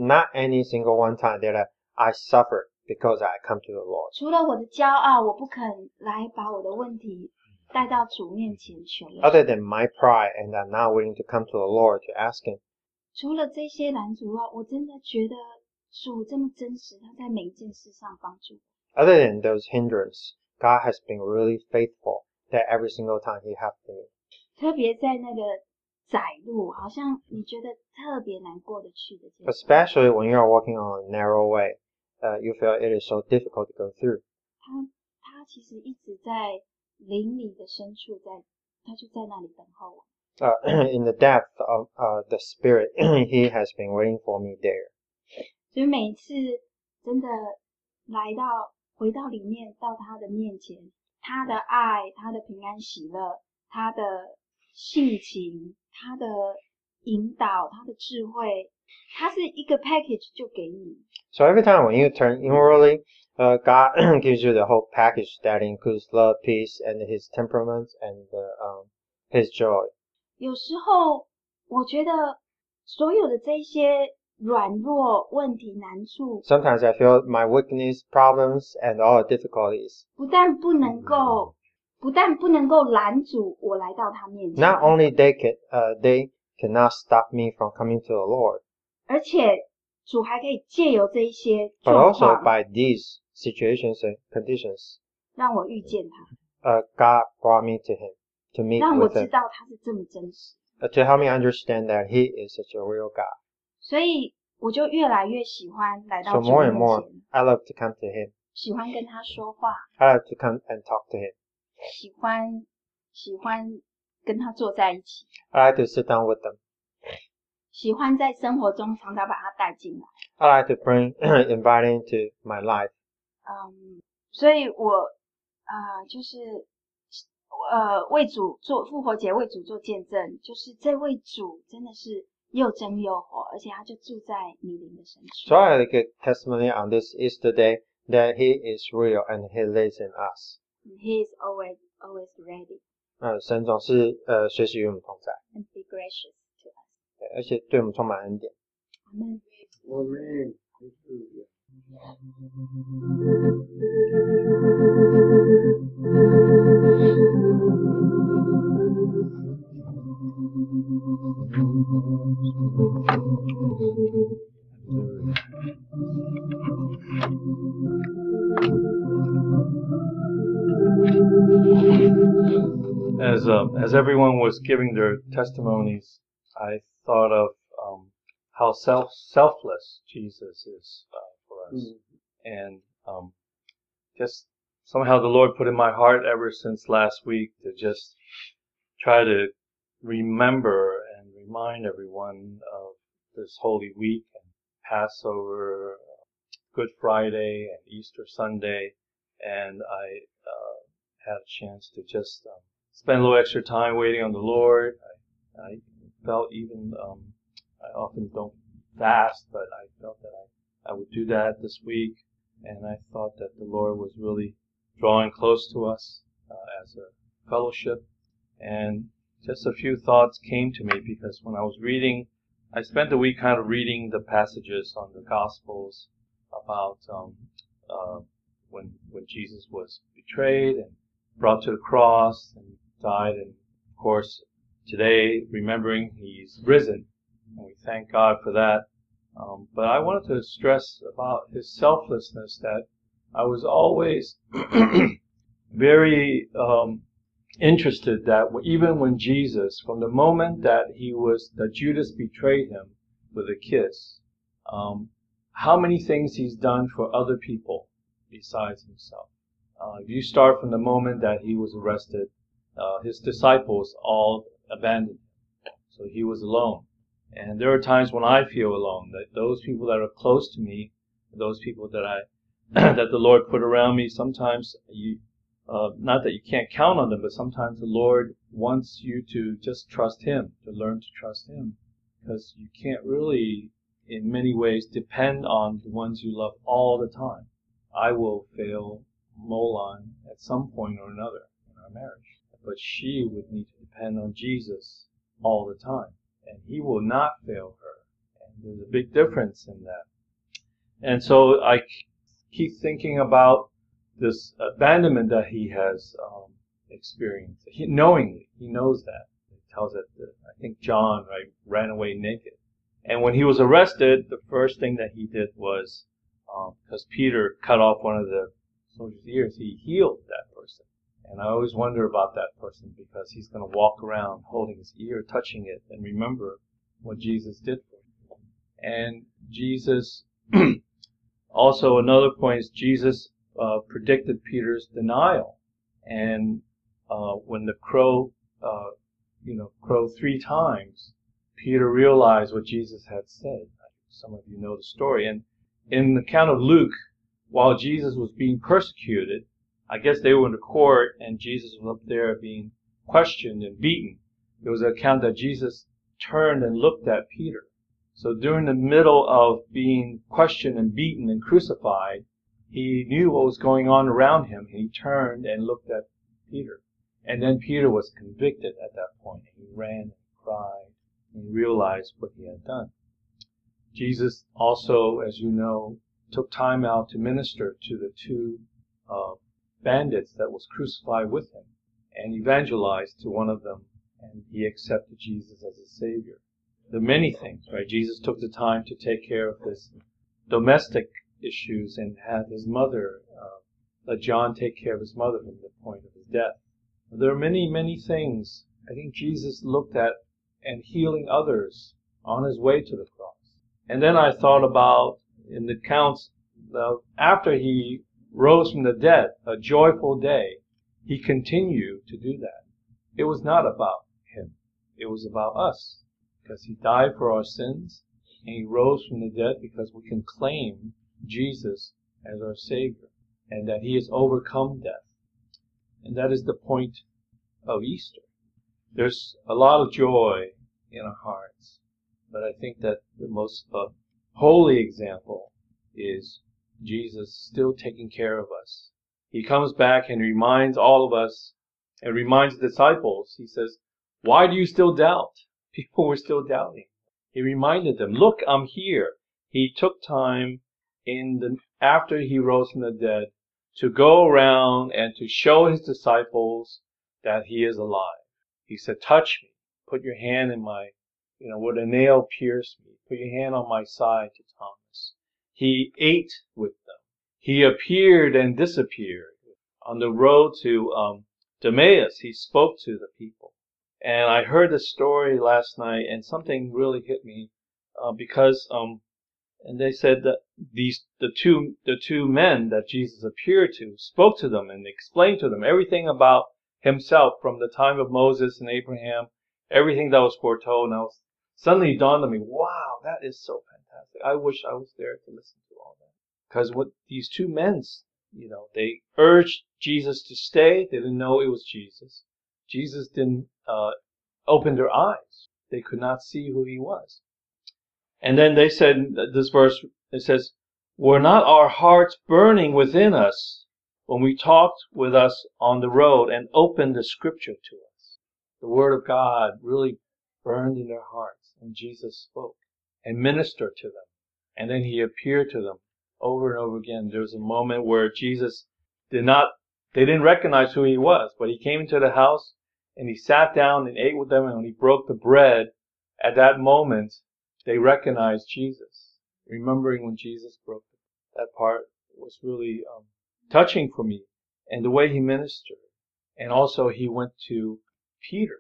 any single one time that I suffered because I come to the Lord. 除了我的骄傲，我不肯来把我的问题带到主面前求的时候， Other than my pride and I'm not willing to come to the Lord to ask Him. 除了这些拦阻外，我真的觉得主这么真实，他在每一件事上帮助我。 Other than those hindrances, God has been really faithful that every single time He helped me. 特别在那个窄路，好像你觉得特别难过得去的阶段， Especially when you are walking on a narrow way, you feel it is so difficult to go through. 他其实一直在灵里的深处，他就在那里等候我。 In the depth of the Spirit, He has been waiting for me there. 所以每一次真的回到里面，到他的面前，他的爱，他的平安喜乐，他的性情，他的引导，他的智慧，他是一个 package 就给你。 So every time when you turn inwardly, God gives you the whole package that includes love, peace, and His temperament and His joy. 有时候我觉得所有的这些软弱、问题、难处， Sometimes I feel my weakness, problems, and all the difficulties. 不但不能够拦阻我来到他面前， Not only they cannot stop me from coming to the Lord, 而且主还可以借由这一些 but 状 also 况， by these situations and conditions, 让我遇见他， God brought me to Him to meet 让我 with 知 Him, 道他是这么真实， to help me understand that He is such a real God. 所以我就越来越喜欢来 So 到主 more and 面 more, 前， I love to come to Him. 喜欢跟他说话， I love to come and talk to Him. 喜欢跟他坐在一起， I like to sit down with them. 喜欢在生活中常常把他带进来。 I like to invite Him to my life. 所以我就是为主做复活节，为主做见证，就是这位主真的是又真又活，而且他就住在你灵的深处。 So I give testimony on this Easter day that He is real and He lives in us. He is always ready 神总是随时与我们同在， and be gracious to us。 而且对我们充满恩典。 阿门。 Amen. As everyone was giving their testimonies, I thought of how selfless Jesus is for us, and just somehow the Lord put in my heart ever since last week to just try to remember and remind everyone of this Holy Week and Passover, Good Friday, and Easter Sunday, and I had a chance to just spend a little extra time waiting on the Lord. I felt even, I often don't fast, but I felt that I would do that this week, and I thought that the Lord was really drawing close to us as a fellowship. And just a few thoughts came to me because when I was reading, I spent the week kind of reading the passages on the Gospels about when Jesus was betrayed and brought to the cross and died, and of course today remembering He's risen, and we thank God for that. But I wanted to stress about His selflessness, that I was always very interested that even when Jesus, from the moment that Judas betrayed Him with a kiss, how many things He's done for other people besides Himself. If you start from the moment that He was arrested, His disciples all abandoned Him, so He was alone. And there are times when I feel alone, that those people that are close to me, those people that that the Lord put around me, sometimes not that you can't count on them, but sometimes the Lord wants you to just trust Him, to learn to trust Him, because you can't really, in many ways, depend on the ones you love all the time. I will fail Molon at some point or another in our marriage, but she would need to depend on Jesus all the time, and He will not fail her. And there's a big difference in that. And so I keep thinking about this abandonment that He has experienced. He knows that. It tells it that, I think John, right, ran away naked. And when he was arrested, the first thing that he did was, because Peter cut off one of the soldier's ears, he healed that person. And I always wonder about that person, because he's going to walk around holding his ear, touching it, and remember what Jesus did for him. And Jesus, also another point is Jesus predicted Peter's denial. And when the crow crowed 3 times, Peter realized what Jesus had said. Some of you know the story. And in the account of Luke, while Jesus was being persecuted, I guess they were in the court and Jesus was up there being questioned and beaten. There was an account that Jesus turned and looked at Peter. So during the middle of being questioned and beaten and crucified, He knew what was going on around Him, and He turned and looked at Peter. And then Peter was convicted at that point. He ran and cried and he realized what he had done. Jesus also, as you know, took time out to minister to the 2 bandits that was crucified with Him, and evangelized to one of them, and he accepted Jesus as a Savior. There are many things, right? Jesus took the time to take care of his domestic issues and had his mother, let John take care of his mother from the point of his death. There are many, many things I think Jesus looked at and healing others on His way to the cross. And then I thought about, in the accounts, after He rose from the dead, a joyful day, He continued to do that. It was not about Him. It was about us, because He died for our sins, and He rose from the dead because we can claim Jesus as our Savior, and that He has overcome death. And that is the point of Easter. There's a lot of joy in our hearts, but I think that the most holy example is Jesus still taking care of us. He comes back and reminds all of us, and reminds the disciples, He says, why do you still doubt? People were still doubting. He reminded them, look, I'm here. He took time after he rose from the dead to go around and to show his disciples that he is alive. He said, touch me. Put your hand in my, where the nail pierced me. Put your hand on my side to Thomas. He ate with them. He appeared and disappeared. On the road to Emmaus, he spoke to the people. And I heard a story last night, and something really hit me because and they said that the two men that Jesus appeared to spoke to them and explained to them everything about himself from the time of Moses and Abraham, everything that was foretold. And suddenly dawned on me, wow, that is so fantastic. I wish I was there to listen to all that. Because what these two men, they urged Jesus to stay. They didn't know it was Jesus. Jesus didn't open their eyes. They could not see who he was. And then they said, this verse, it says, were not our hearts burning within us when we talked with us on the road and opened the scripture to us? The word of God really burned in their hearts, and Jesus spoke and ministered to them. And then he appeared to them over and over again. There was a moment where Jesus they didn't recognize who he was, but he came into the house and he sat down and ate with them, and when he broke the bread, at that moment, they recognized Jesus. Remembering when Jesus broke that part was really touching for me, and the way he ministered. And also he went to Peter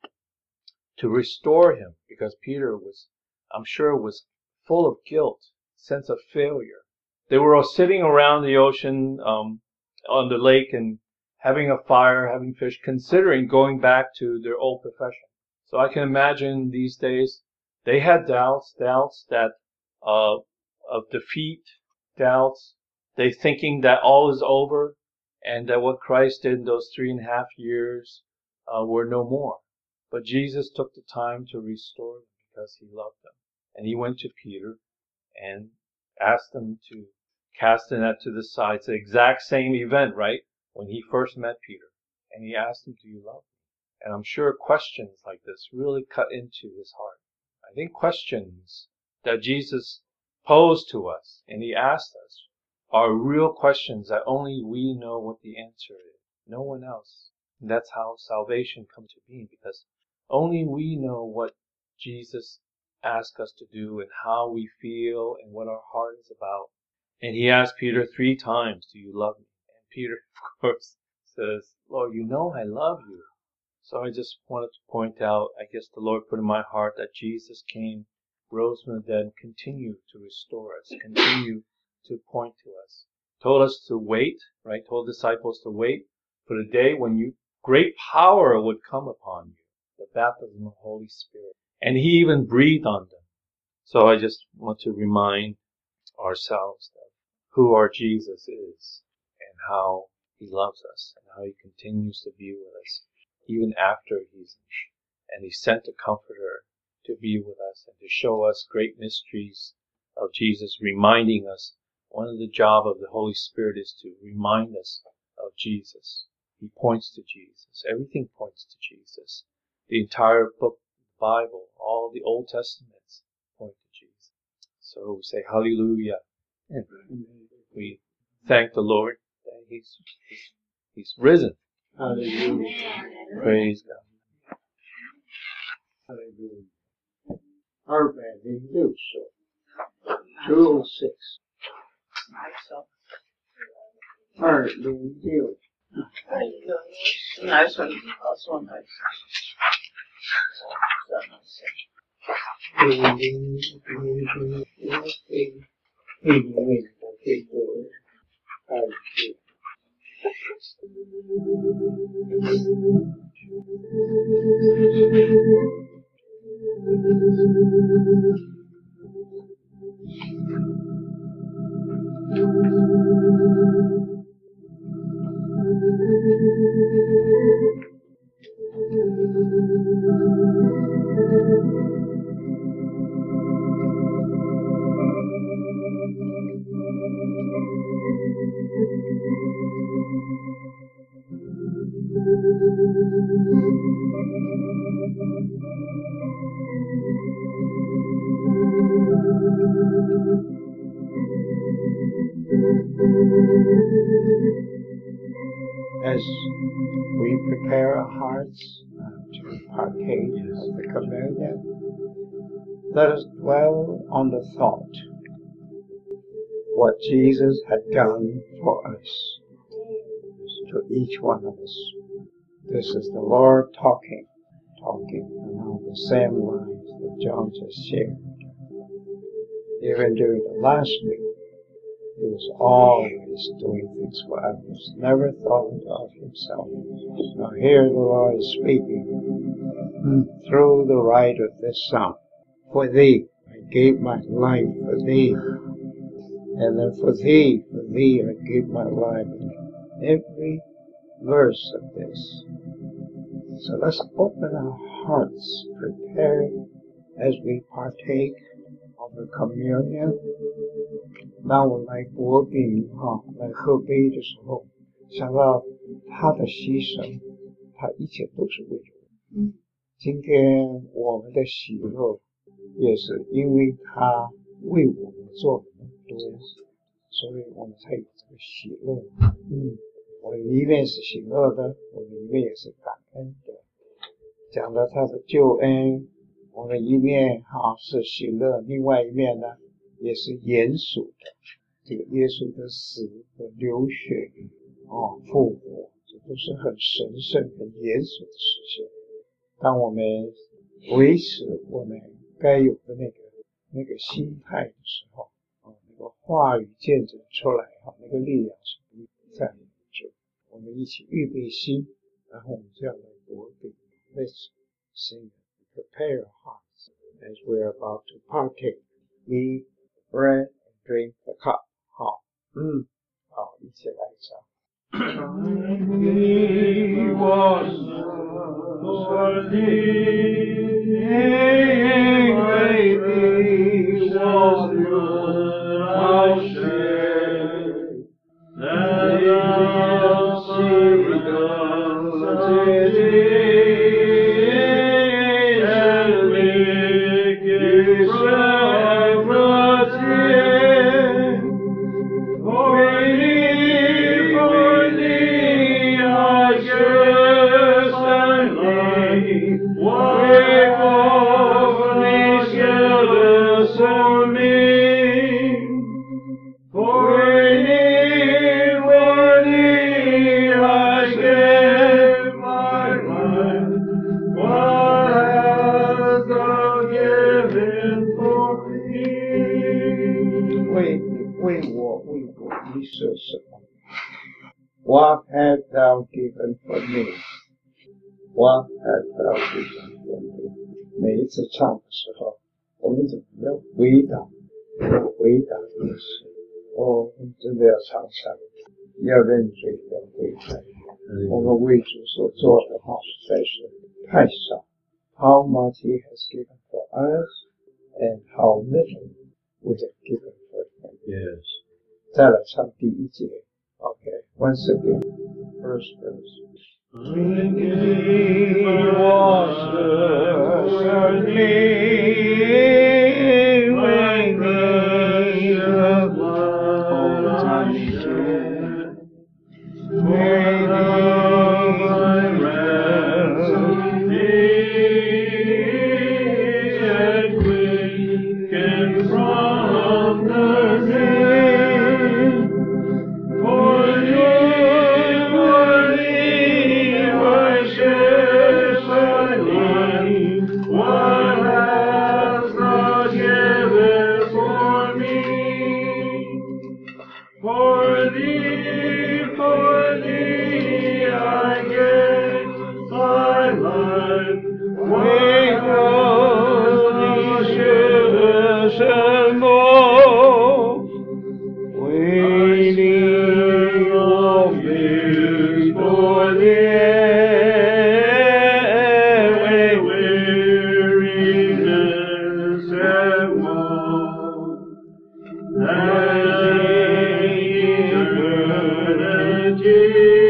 to restore him, because Peter I'm sure was full of guilt, sense of failure. They were all sitting around the ocean, on the lake, and having a fire, having fish, considering going back to their old profession. So I can imagine these days, they had doubts that of defeat, doubts, they thinking that all is over, and that what Christ did in those 3.5 years were no more. But Jesus took the time to restore them because he loved them. And he went to Peter and asked him to cast the net to the side. It's the exact same event, right? When he first met Peter. And he asked him, do you love me? And I'm sure questions like this really cut into his heart. I think questions that Jesus posed to us and he asked us are real questions that only we know what the answer is. No one else. And that's how salvation comes to be, because only we know what Jesus asked us to do and how we feel and what our heart is about. And he asked Peter 3 times, do you love me? And Peter, of course, says, Lord, you know I love you. So I just wanted to point out, I guess the Lord put in my heart that Jesus came, rose from the dead, and continued to restore us, continue to point to us. Told us to wait, right? Told disciples to wait for the day when great power would come upon you, the baptism of the Holy Spirit. And he even breathed on them. So I just want to remind ourselves of who our Jesus is and how he loves us and how he continues to be with us even after he sent a comforter to be with us and to show us great mysteries of Jesus, reminding us. One of the job of the Holy Spirit is to remind us of Jesus. He points to Jesus. Everything points to Jesus. The entire book, the Bible, all the Old Testaments point to Jesus. So we say hallelujah. And we thank the Lord that He's risen. Hallelujah. Praise God. Hallelujah. Our bad, they do so. 206. All right, then deal. Nice one. Also nice. As we prepare our hearts to partake of the communion, let us dwell on the thought, what Jesus had done for us, to each one of us. This is the Lord talking along the same lines that John just shared. Even during the last week, he was always doing things for others, never thought of himself. Now here the Lord is speaking through the writer of this psalm. For thee, I gave my life for thee. And then for thee, I gave my life. Every verse of this. So let's open our hearts, prepare as we partake of the communion。当我来擘饼来喝杯的时候，想到他的牺牲，他一切都是为了我。今天我们的喜乐，也是因为他为我们做了那么多，所以我们才有这个喜乐。我们一面是喜乐的，我们一面也是感恩的。讲到他的救恩，我们一面是喜乐，另外一面呢也是严肃的。这个耶稣的死和流血复活，这都是很神圣、很严肃的事情。当我们维持我们该有的那个心态的时候，那个话语见证出来，那个力量是不在我们这。我们一起预备心，然后我们这样来擘饼。Let's sing, prepare our hearts as we're about to partake. Eat bread and drink the cup. 好，一起来唱。He was for thee, baby, was without shame, that thou might and make it What hast thou given for me? What hast thou given for me? 每一次唱的时候，我们怎么样回答？回答的是，我们真的要常常要认罪，要悔改。我们为主所做的实在是太少。How much He has given for us, and how little we have given for Him. Yes. 再来唱第一节。Okay, once again, first verse. When He washed me, when He shed blood shed, when I ransomed thee, and quickened from the dead. For thee I shed my life. What hast thou given for me? For thee I gave my life. Because thee shouldest and more. Waiting of before the end, weariness and woe, that eternity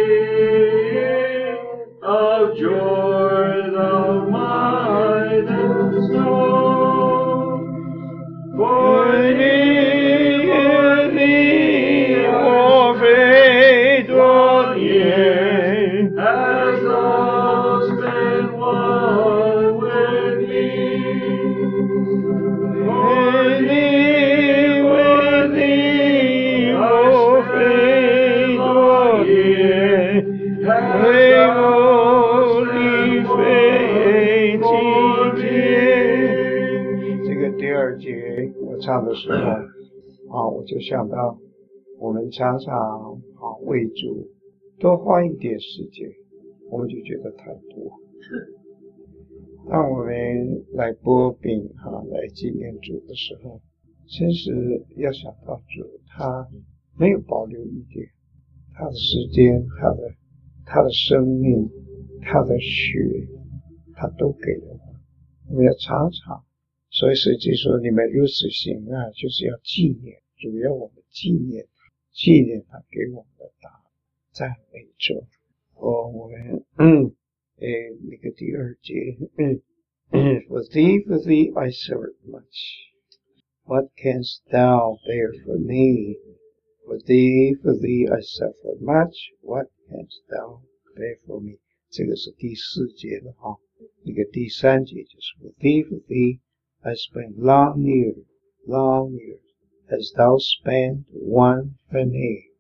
的时候我就想到我们常常为主多花一点时间，我们就觉得太多。当我们来擘饼来纪念主的时候，真是要想到主，他没有保留一点，他的时间，他的生命，他的血，他都给了我们。我们要常常，所以实际说你们如此行就是要纪念，主要我们纪念他给我们的答案，赞美主。我们那个第二节For thee I suffered much. What canst thou bear for me? For thee I suffered much. What canst thou bear for me? 这个是第4节的那个第3节就是 For thee I spent long years, as thou spent one for me.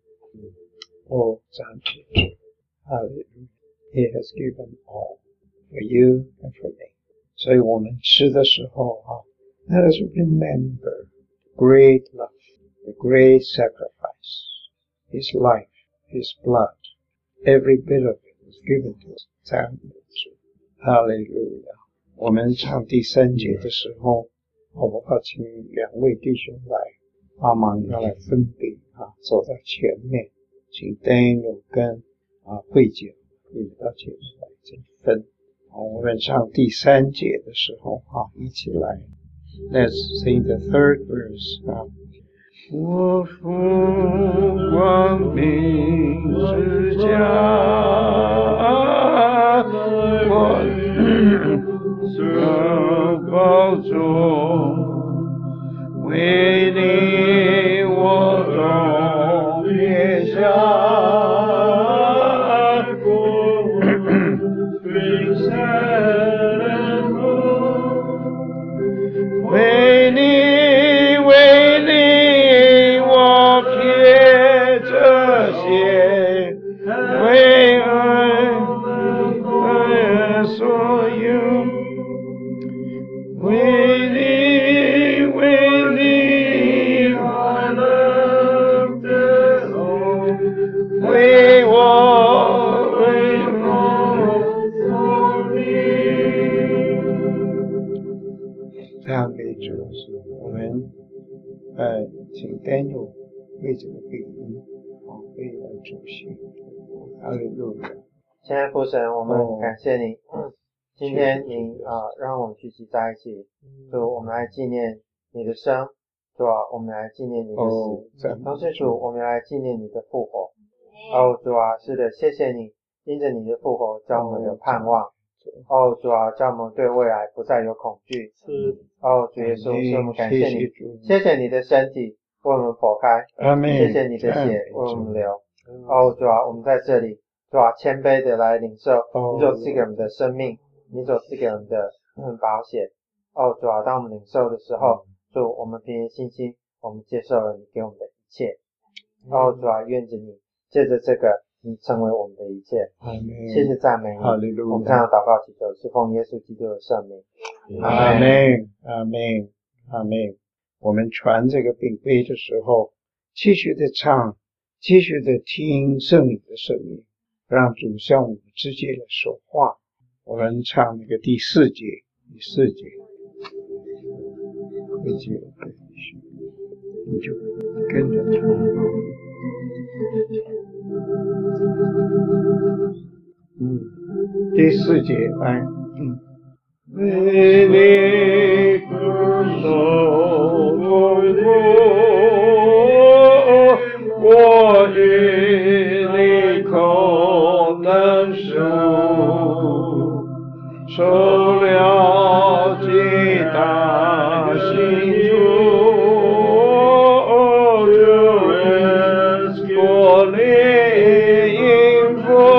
赞美主 Hallelujah. He has given all for you and for me. 所以我们吃的时候let us remember the great love, the great sacrifice, His life, His blood, every bit of it was given to us. 赞美主 Hallelujah. 我们唱第3节的时候，我要请2位弟兄来帮忙，要来分饼走到前面，请 Daniel 跟慧姐你们到前面来这分。我们唱第3节的时候一起来 Let's sing the 3rd verse 我父光明之家，我舍宝中，为你我都撇下。为你我撇这些，为爱所有，为你快乐的路，为我所立。赞美主，我们请 Daniel 为这个饼为来主席。哈利路亚。 亲爱的父神，我们感谢你，今天你让我们聚集在一起，主，我们来纪念你的生，主啊，我们来纪念你的死，同时主，我们来纪念你的复活。主啊，是的，谢谢你，因着你的复活，叫我们有盼望。主啊，叫我们对未来不再有恐惧。主耶稣，是我们感谢你，谢谢你的身体为我们剖开，谢谢你的血为我们流。主啊，我们在这里，主啊，谦卑的来领受你所赐给我们的生命，你所赐给我们的保险。主啊，当我们领受的时候，主，我们凭着信心，我们接受了你给我们的一切。主啊，愿着你借着这个你成为我们的一切，谢谢赞美你，我们这样祷告祈求，是奉耶稣基督的圣名， 阿们，阿们，阿们。我们传这个饼杯的时候，继续的唱，继续的听圣灵的声音，让主向我们直接的说话。我们唱那个第4节，慧姐，你就跟着唱。第4节来，为你受痛苦，我与你同能受，受了极大辛楚。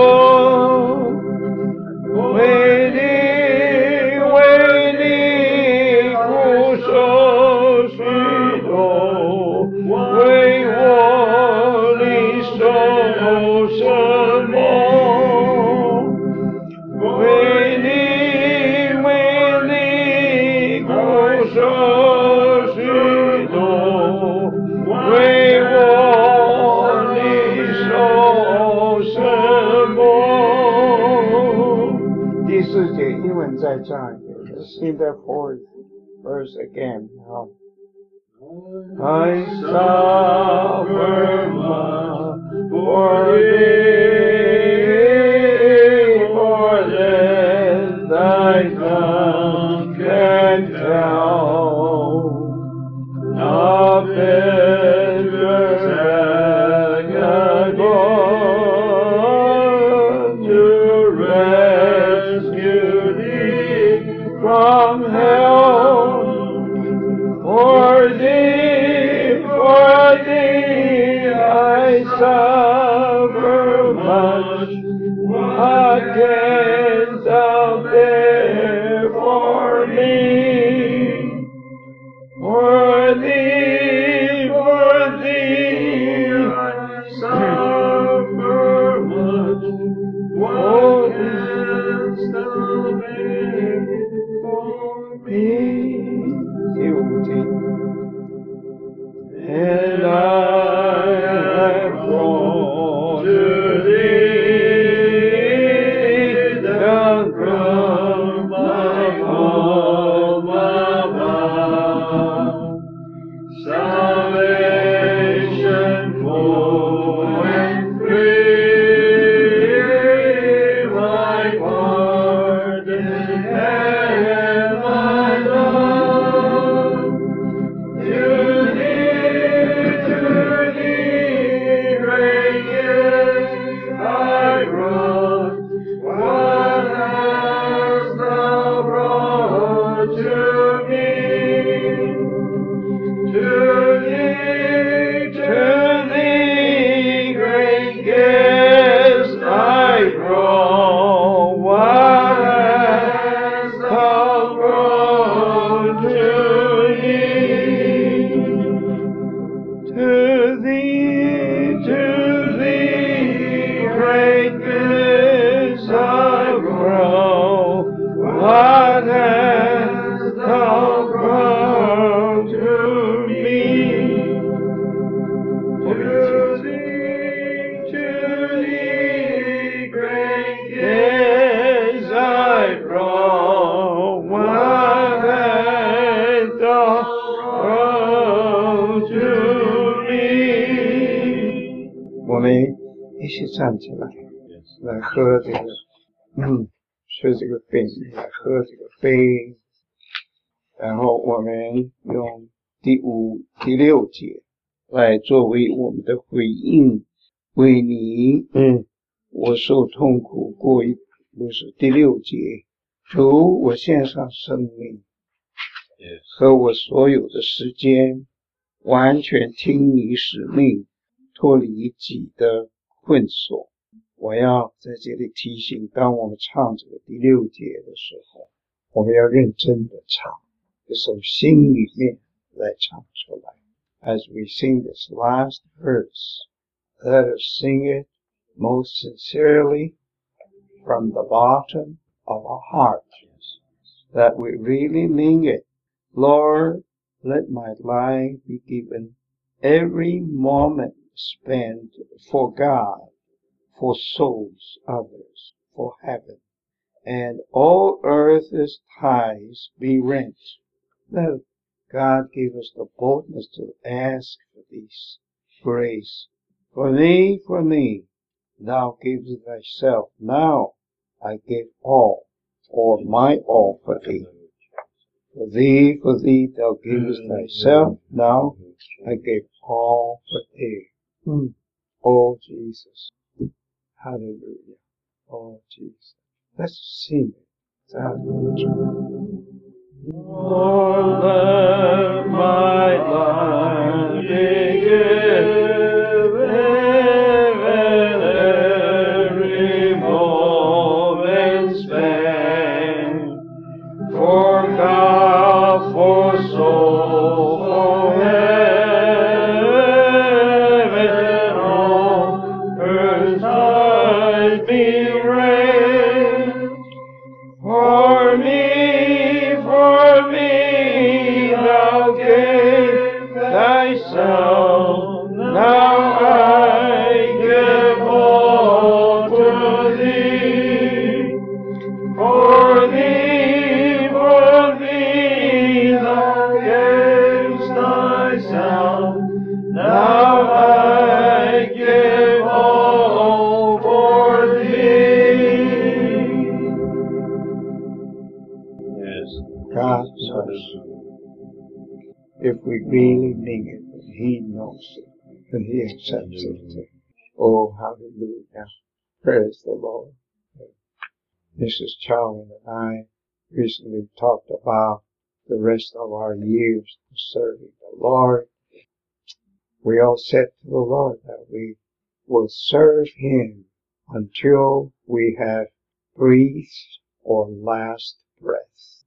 为你 time. Let's sing that fourth verse again. Now. I suffer much for thee, more than thy tongue can tell. Not better than God to rescue thee from hell. For thee I suffer much. What canst thou bear for me? For thee I suffer much. What canst thou bear for me? Guilty. And I have brought to thee down from my home above, salvation full and free, my pardon and my love. To thee, great gifts I brought. What hast thou brought to me? To thee, great gifts I brought. What hast thou brought to me? To thee, great gifts I brought. What hast thou brought to me? To thee, great gifts I brought. What hast thou brought to me? 我们一起站起来，来喝这个，吃这个饼，来喝这个杯。然后我们用第5、第6节来作为我们的回应。为你，我受痛苦过一，不是第6节。主，我献上生命和我所有的时间，完全听你使命，脱离己的困锁。我要在这里提醒，当我们唱这个第6节的时候，我们要认真的唱，从心里面来唱出来。As we sing this last verse, let us sing it most sincerely from the bottom of our heart, that we really mean it. Lord, let my life be given every moment spent for God, for souls, others, for heaven, and all earth's ties be rent. Let God give us the boldness to ask for this grace. For me, thou givest thyself. Now I give all, or my all for thee. For thee, thou givest thyself. Now I give all for thee. Oh, Jesus. Hallelujah. Oh, Jesus. Let's sing it. Lord, let my life be given every moment spent for God, for soul, for heaven, all earth's ties be rent. For me, thou gavest if we really mean it, and He knows it, and He accepts it. Oh, hallelujah. Praise the Lord. Mrs. Charlin and I recently talked about the rest of our years serving the Lord. We all said to the Lord that we will serve Him until we have breathed our last breath.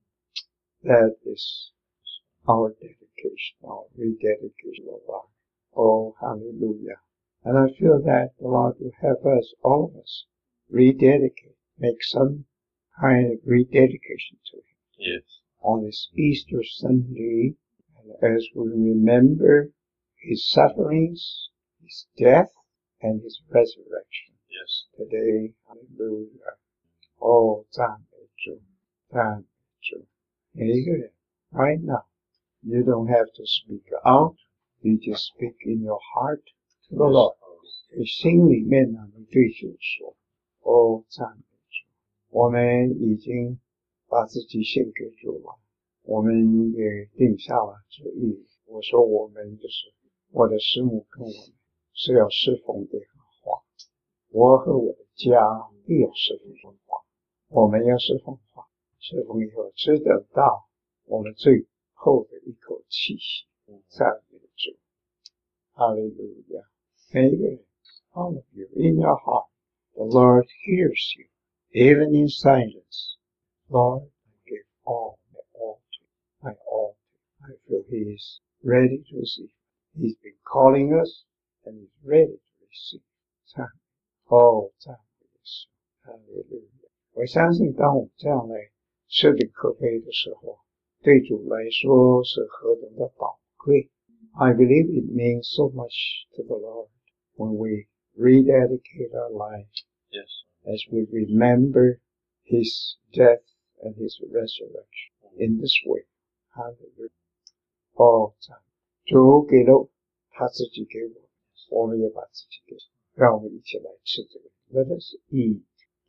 That is our dedication, our rededication of our. Oh, hallelujah. And I feel that the Lord will have us, all of us, rededicate, make some kind of rededication to Him. Yes. On this Easter Sunday, and as we remember His sufferings, His death, and His resurrection. Yes. Today, hallelujah. Oh, 赞美主，赞美主。每一个人 right now, you don't have to speak out, you just speak in your heart to the Lord. 你心里面呢，你对主说，哦，赞美主。我们已经把自己献给主了，我们也定下了旨意。我说我们就是我的师母跟我们是要侍奉耶和华，我和我的家必要侍奉耶和华。我们要侍奉华，侍奉以后只等到我们最后的一口气息。赞美主，哈利路亚！每一个人 all of you, in your heart, the Lord hears you, even in silence. Lord, I give all, my all to you, my all to you. I feel He is ready to receive. He's been calling us, and He's ready to receive. 赞美，哦，赞美耶稣，哈利路亚！我相信，当我们这样来吃饼喝杯的时候，对主来说是何等的宝贵。I believe it means so much to the Lord when we rededicate our lives, Yes. as we remember His death and His resurrection in this way. Hallelujah. 哦，主给了他自己给我们，我们也把自己给，让我们一起来吃这个。Let us eat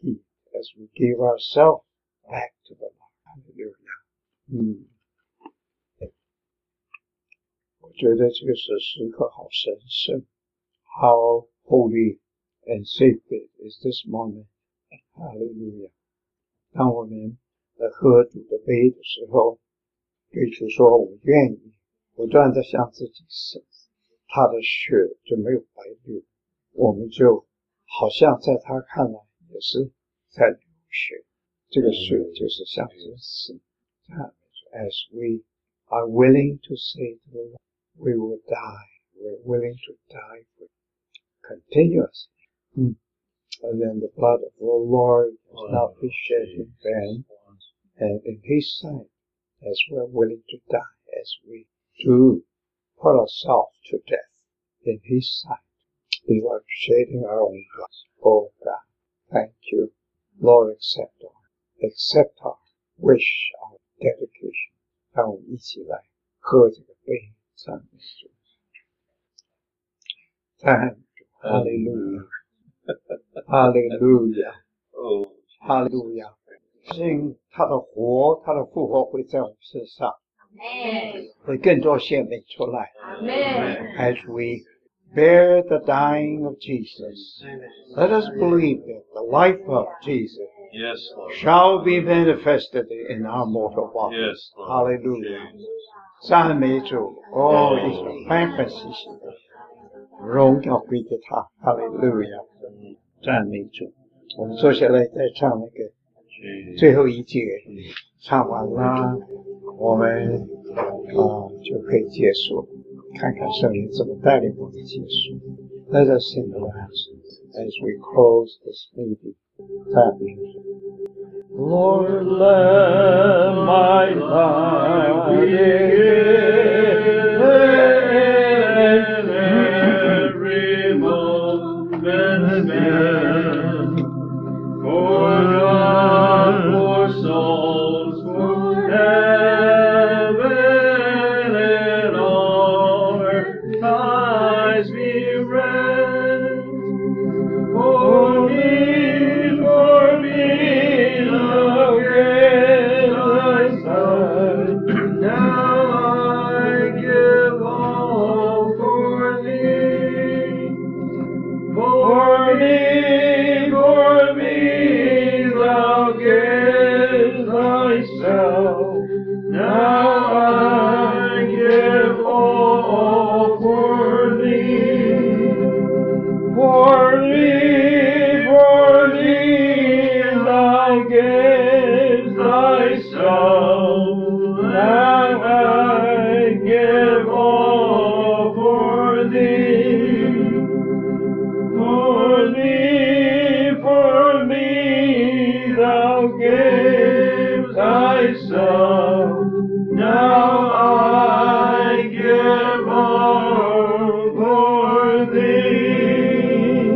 as we give ourselves back to the Lord. Hallelujah. 我觉得这个是时刻好神圣。How holy and sacred is this moment. Hallelujah. 当我们在喝主的杯的时候，对主说我愿意，不断的向自己死，他的血就没有白流，我们就好像在他看来也是在流血，这个血就是向着死。As we are willing to say to the Lord, we will die, we're willing to die for continuously. And then the blood of the Lord is not be shed in vain, and in His sight, as we're willing to die, as we do put ourselves to death in His sight, is like shedding our own blood. Oh God, thank you. Lord, accept our wish, our dedication. 让我们一起来喝这个杯，赞美主，赞美主，哈利路亚，哈利路亚，哈利路亚。信他的活，他的复活会在我们身上，会更多显明出来。As we bear the dying of Jesus, let us believe that the life of Jesus shall be manifested in our mortal body. Hallelujah. 赞美主，哦，一首欢欢喜喜的荣耀归给他。Hallelujah. 赞美主。我们坐下来再唱那个最后一节，唱完了，我们就可以结束。看看圣灵怎么带领我们结束。Let us sing the last as we close this meeting. 赞美主。Lord, let my life begin every moment spent for God, for souls, for heaven and all earth, eyes be red. For me, again I sigh. Now I give For me, thou gavest thyself. Now I give all for thee. For me, thou gavest thyself. Now I give all for thee. For me, thou gavest thyself. Now I give all for thee.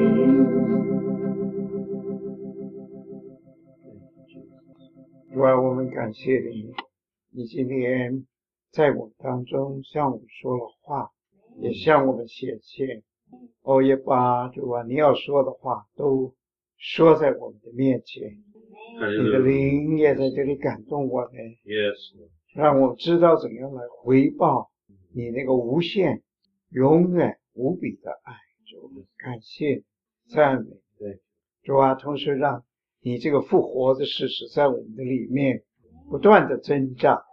主啊，我们感谢你，你今天在我们当中向我们说了话，也向我们显现。也把主啊你要说的话都说在我们的面前。你的灵也在这里感动我们，让我知道怎样来回报你那个无限、永远、无比的爱。主，感谢、赞美。主啊，同时让你这个复活的事实在我们的里面不断的增长，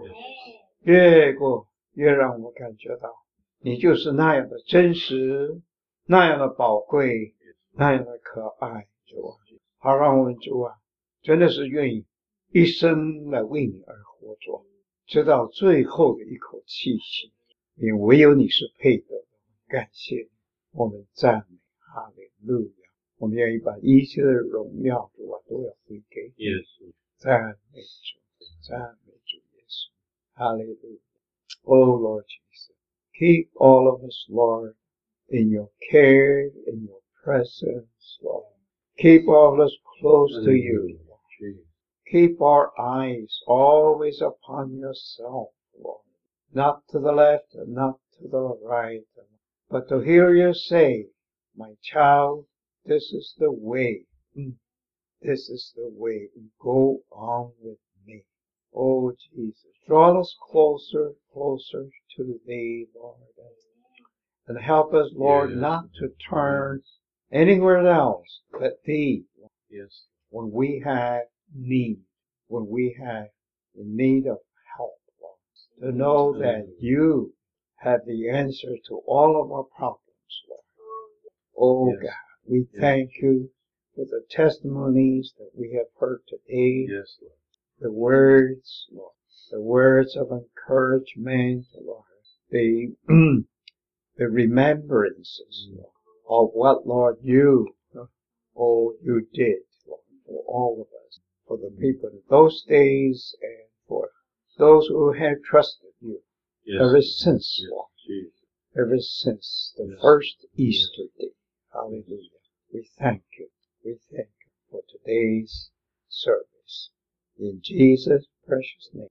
越让我感觉到你就是那样的真实，那样的宝贵，那样的可爱。主啊，好让我们主啊真的是愿意一生来为你而活着，直到最后的一口气息，因为唯有你是配得的。感谢你，我们赞美，哈利路亚。我们愿意把一切的荣耀主啊都要归给你。赞美主，赞美主耶稣，哈利路亚。Oh Lord Jesus, keep all of us, Lord, in your care, in your presence, Lord. Keep all of us close to you, Lord. Keep our eyes always upon yourself, Lord. Not to the left and not to the right, but to hear you say, my child, this is the way. This is the way. Go on with me. Oh, Jesus, draw us closer, closer to thee, Lord. And help us, Lord, not to turn anywhere else but thee. When we have need, when we have in need of help, Lord, to know that you have the answer to all of our problems, Lord. Oh, God, we thank you for the testimonies that we have heard today. The words, Lord, the words of encouragement, Lord, the remembrances, Lord, of what, Lord, you did, Lord, for all of us, for the people in those days and for those who have trusted you ever since, Lord, ever since the first Easter day. Hallelujah. We thank you. We thank you for today's service. In Jesus' precious name.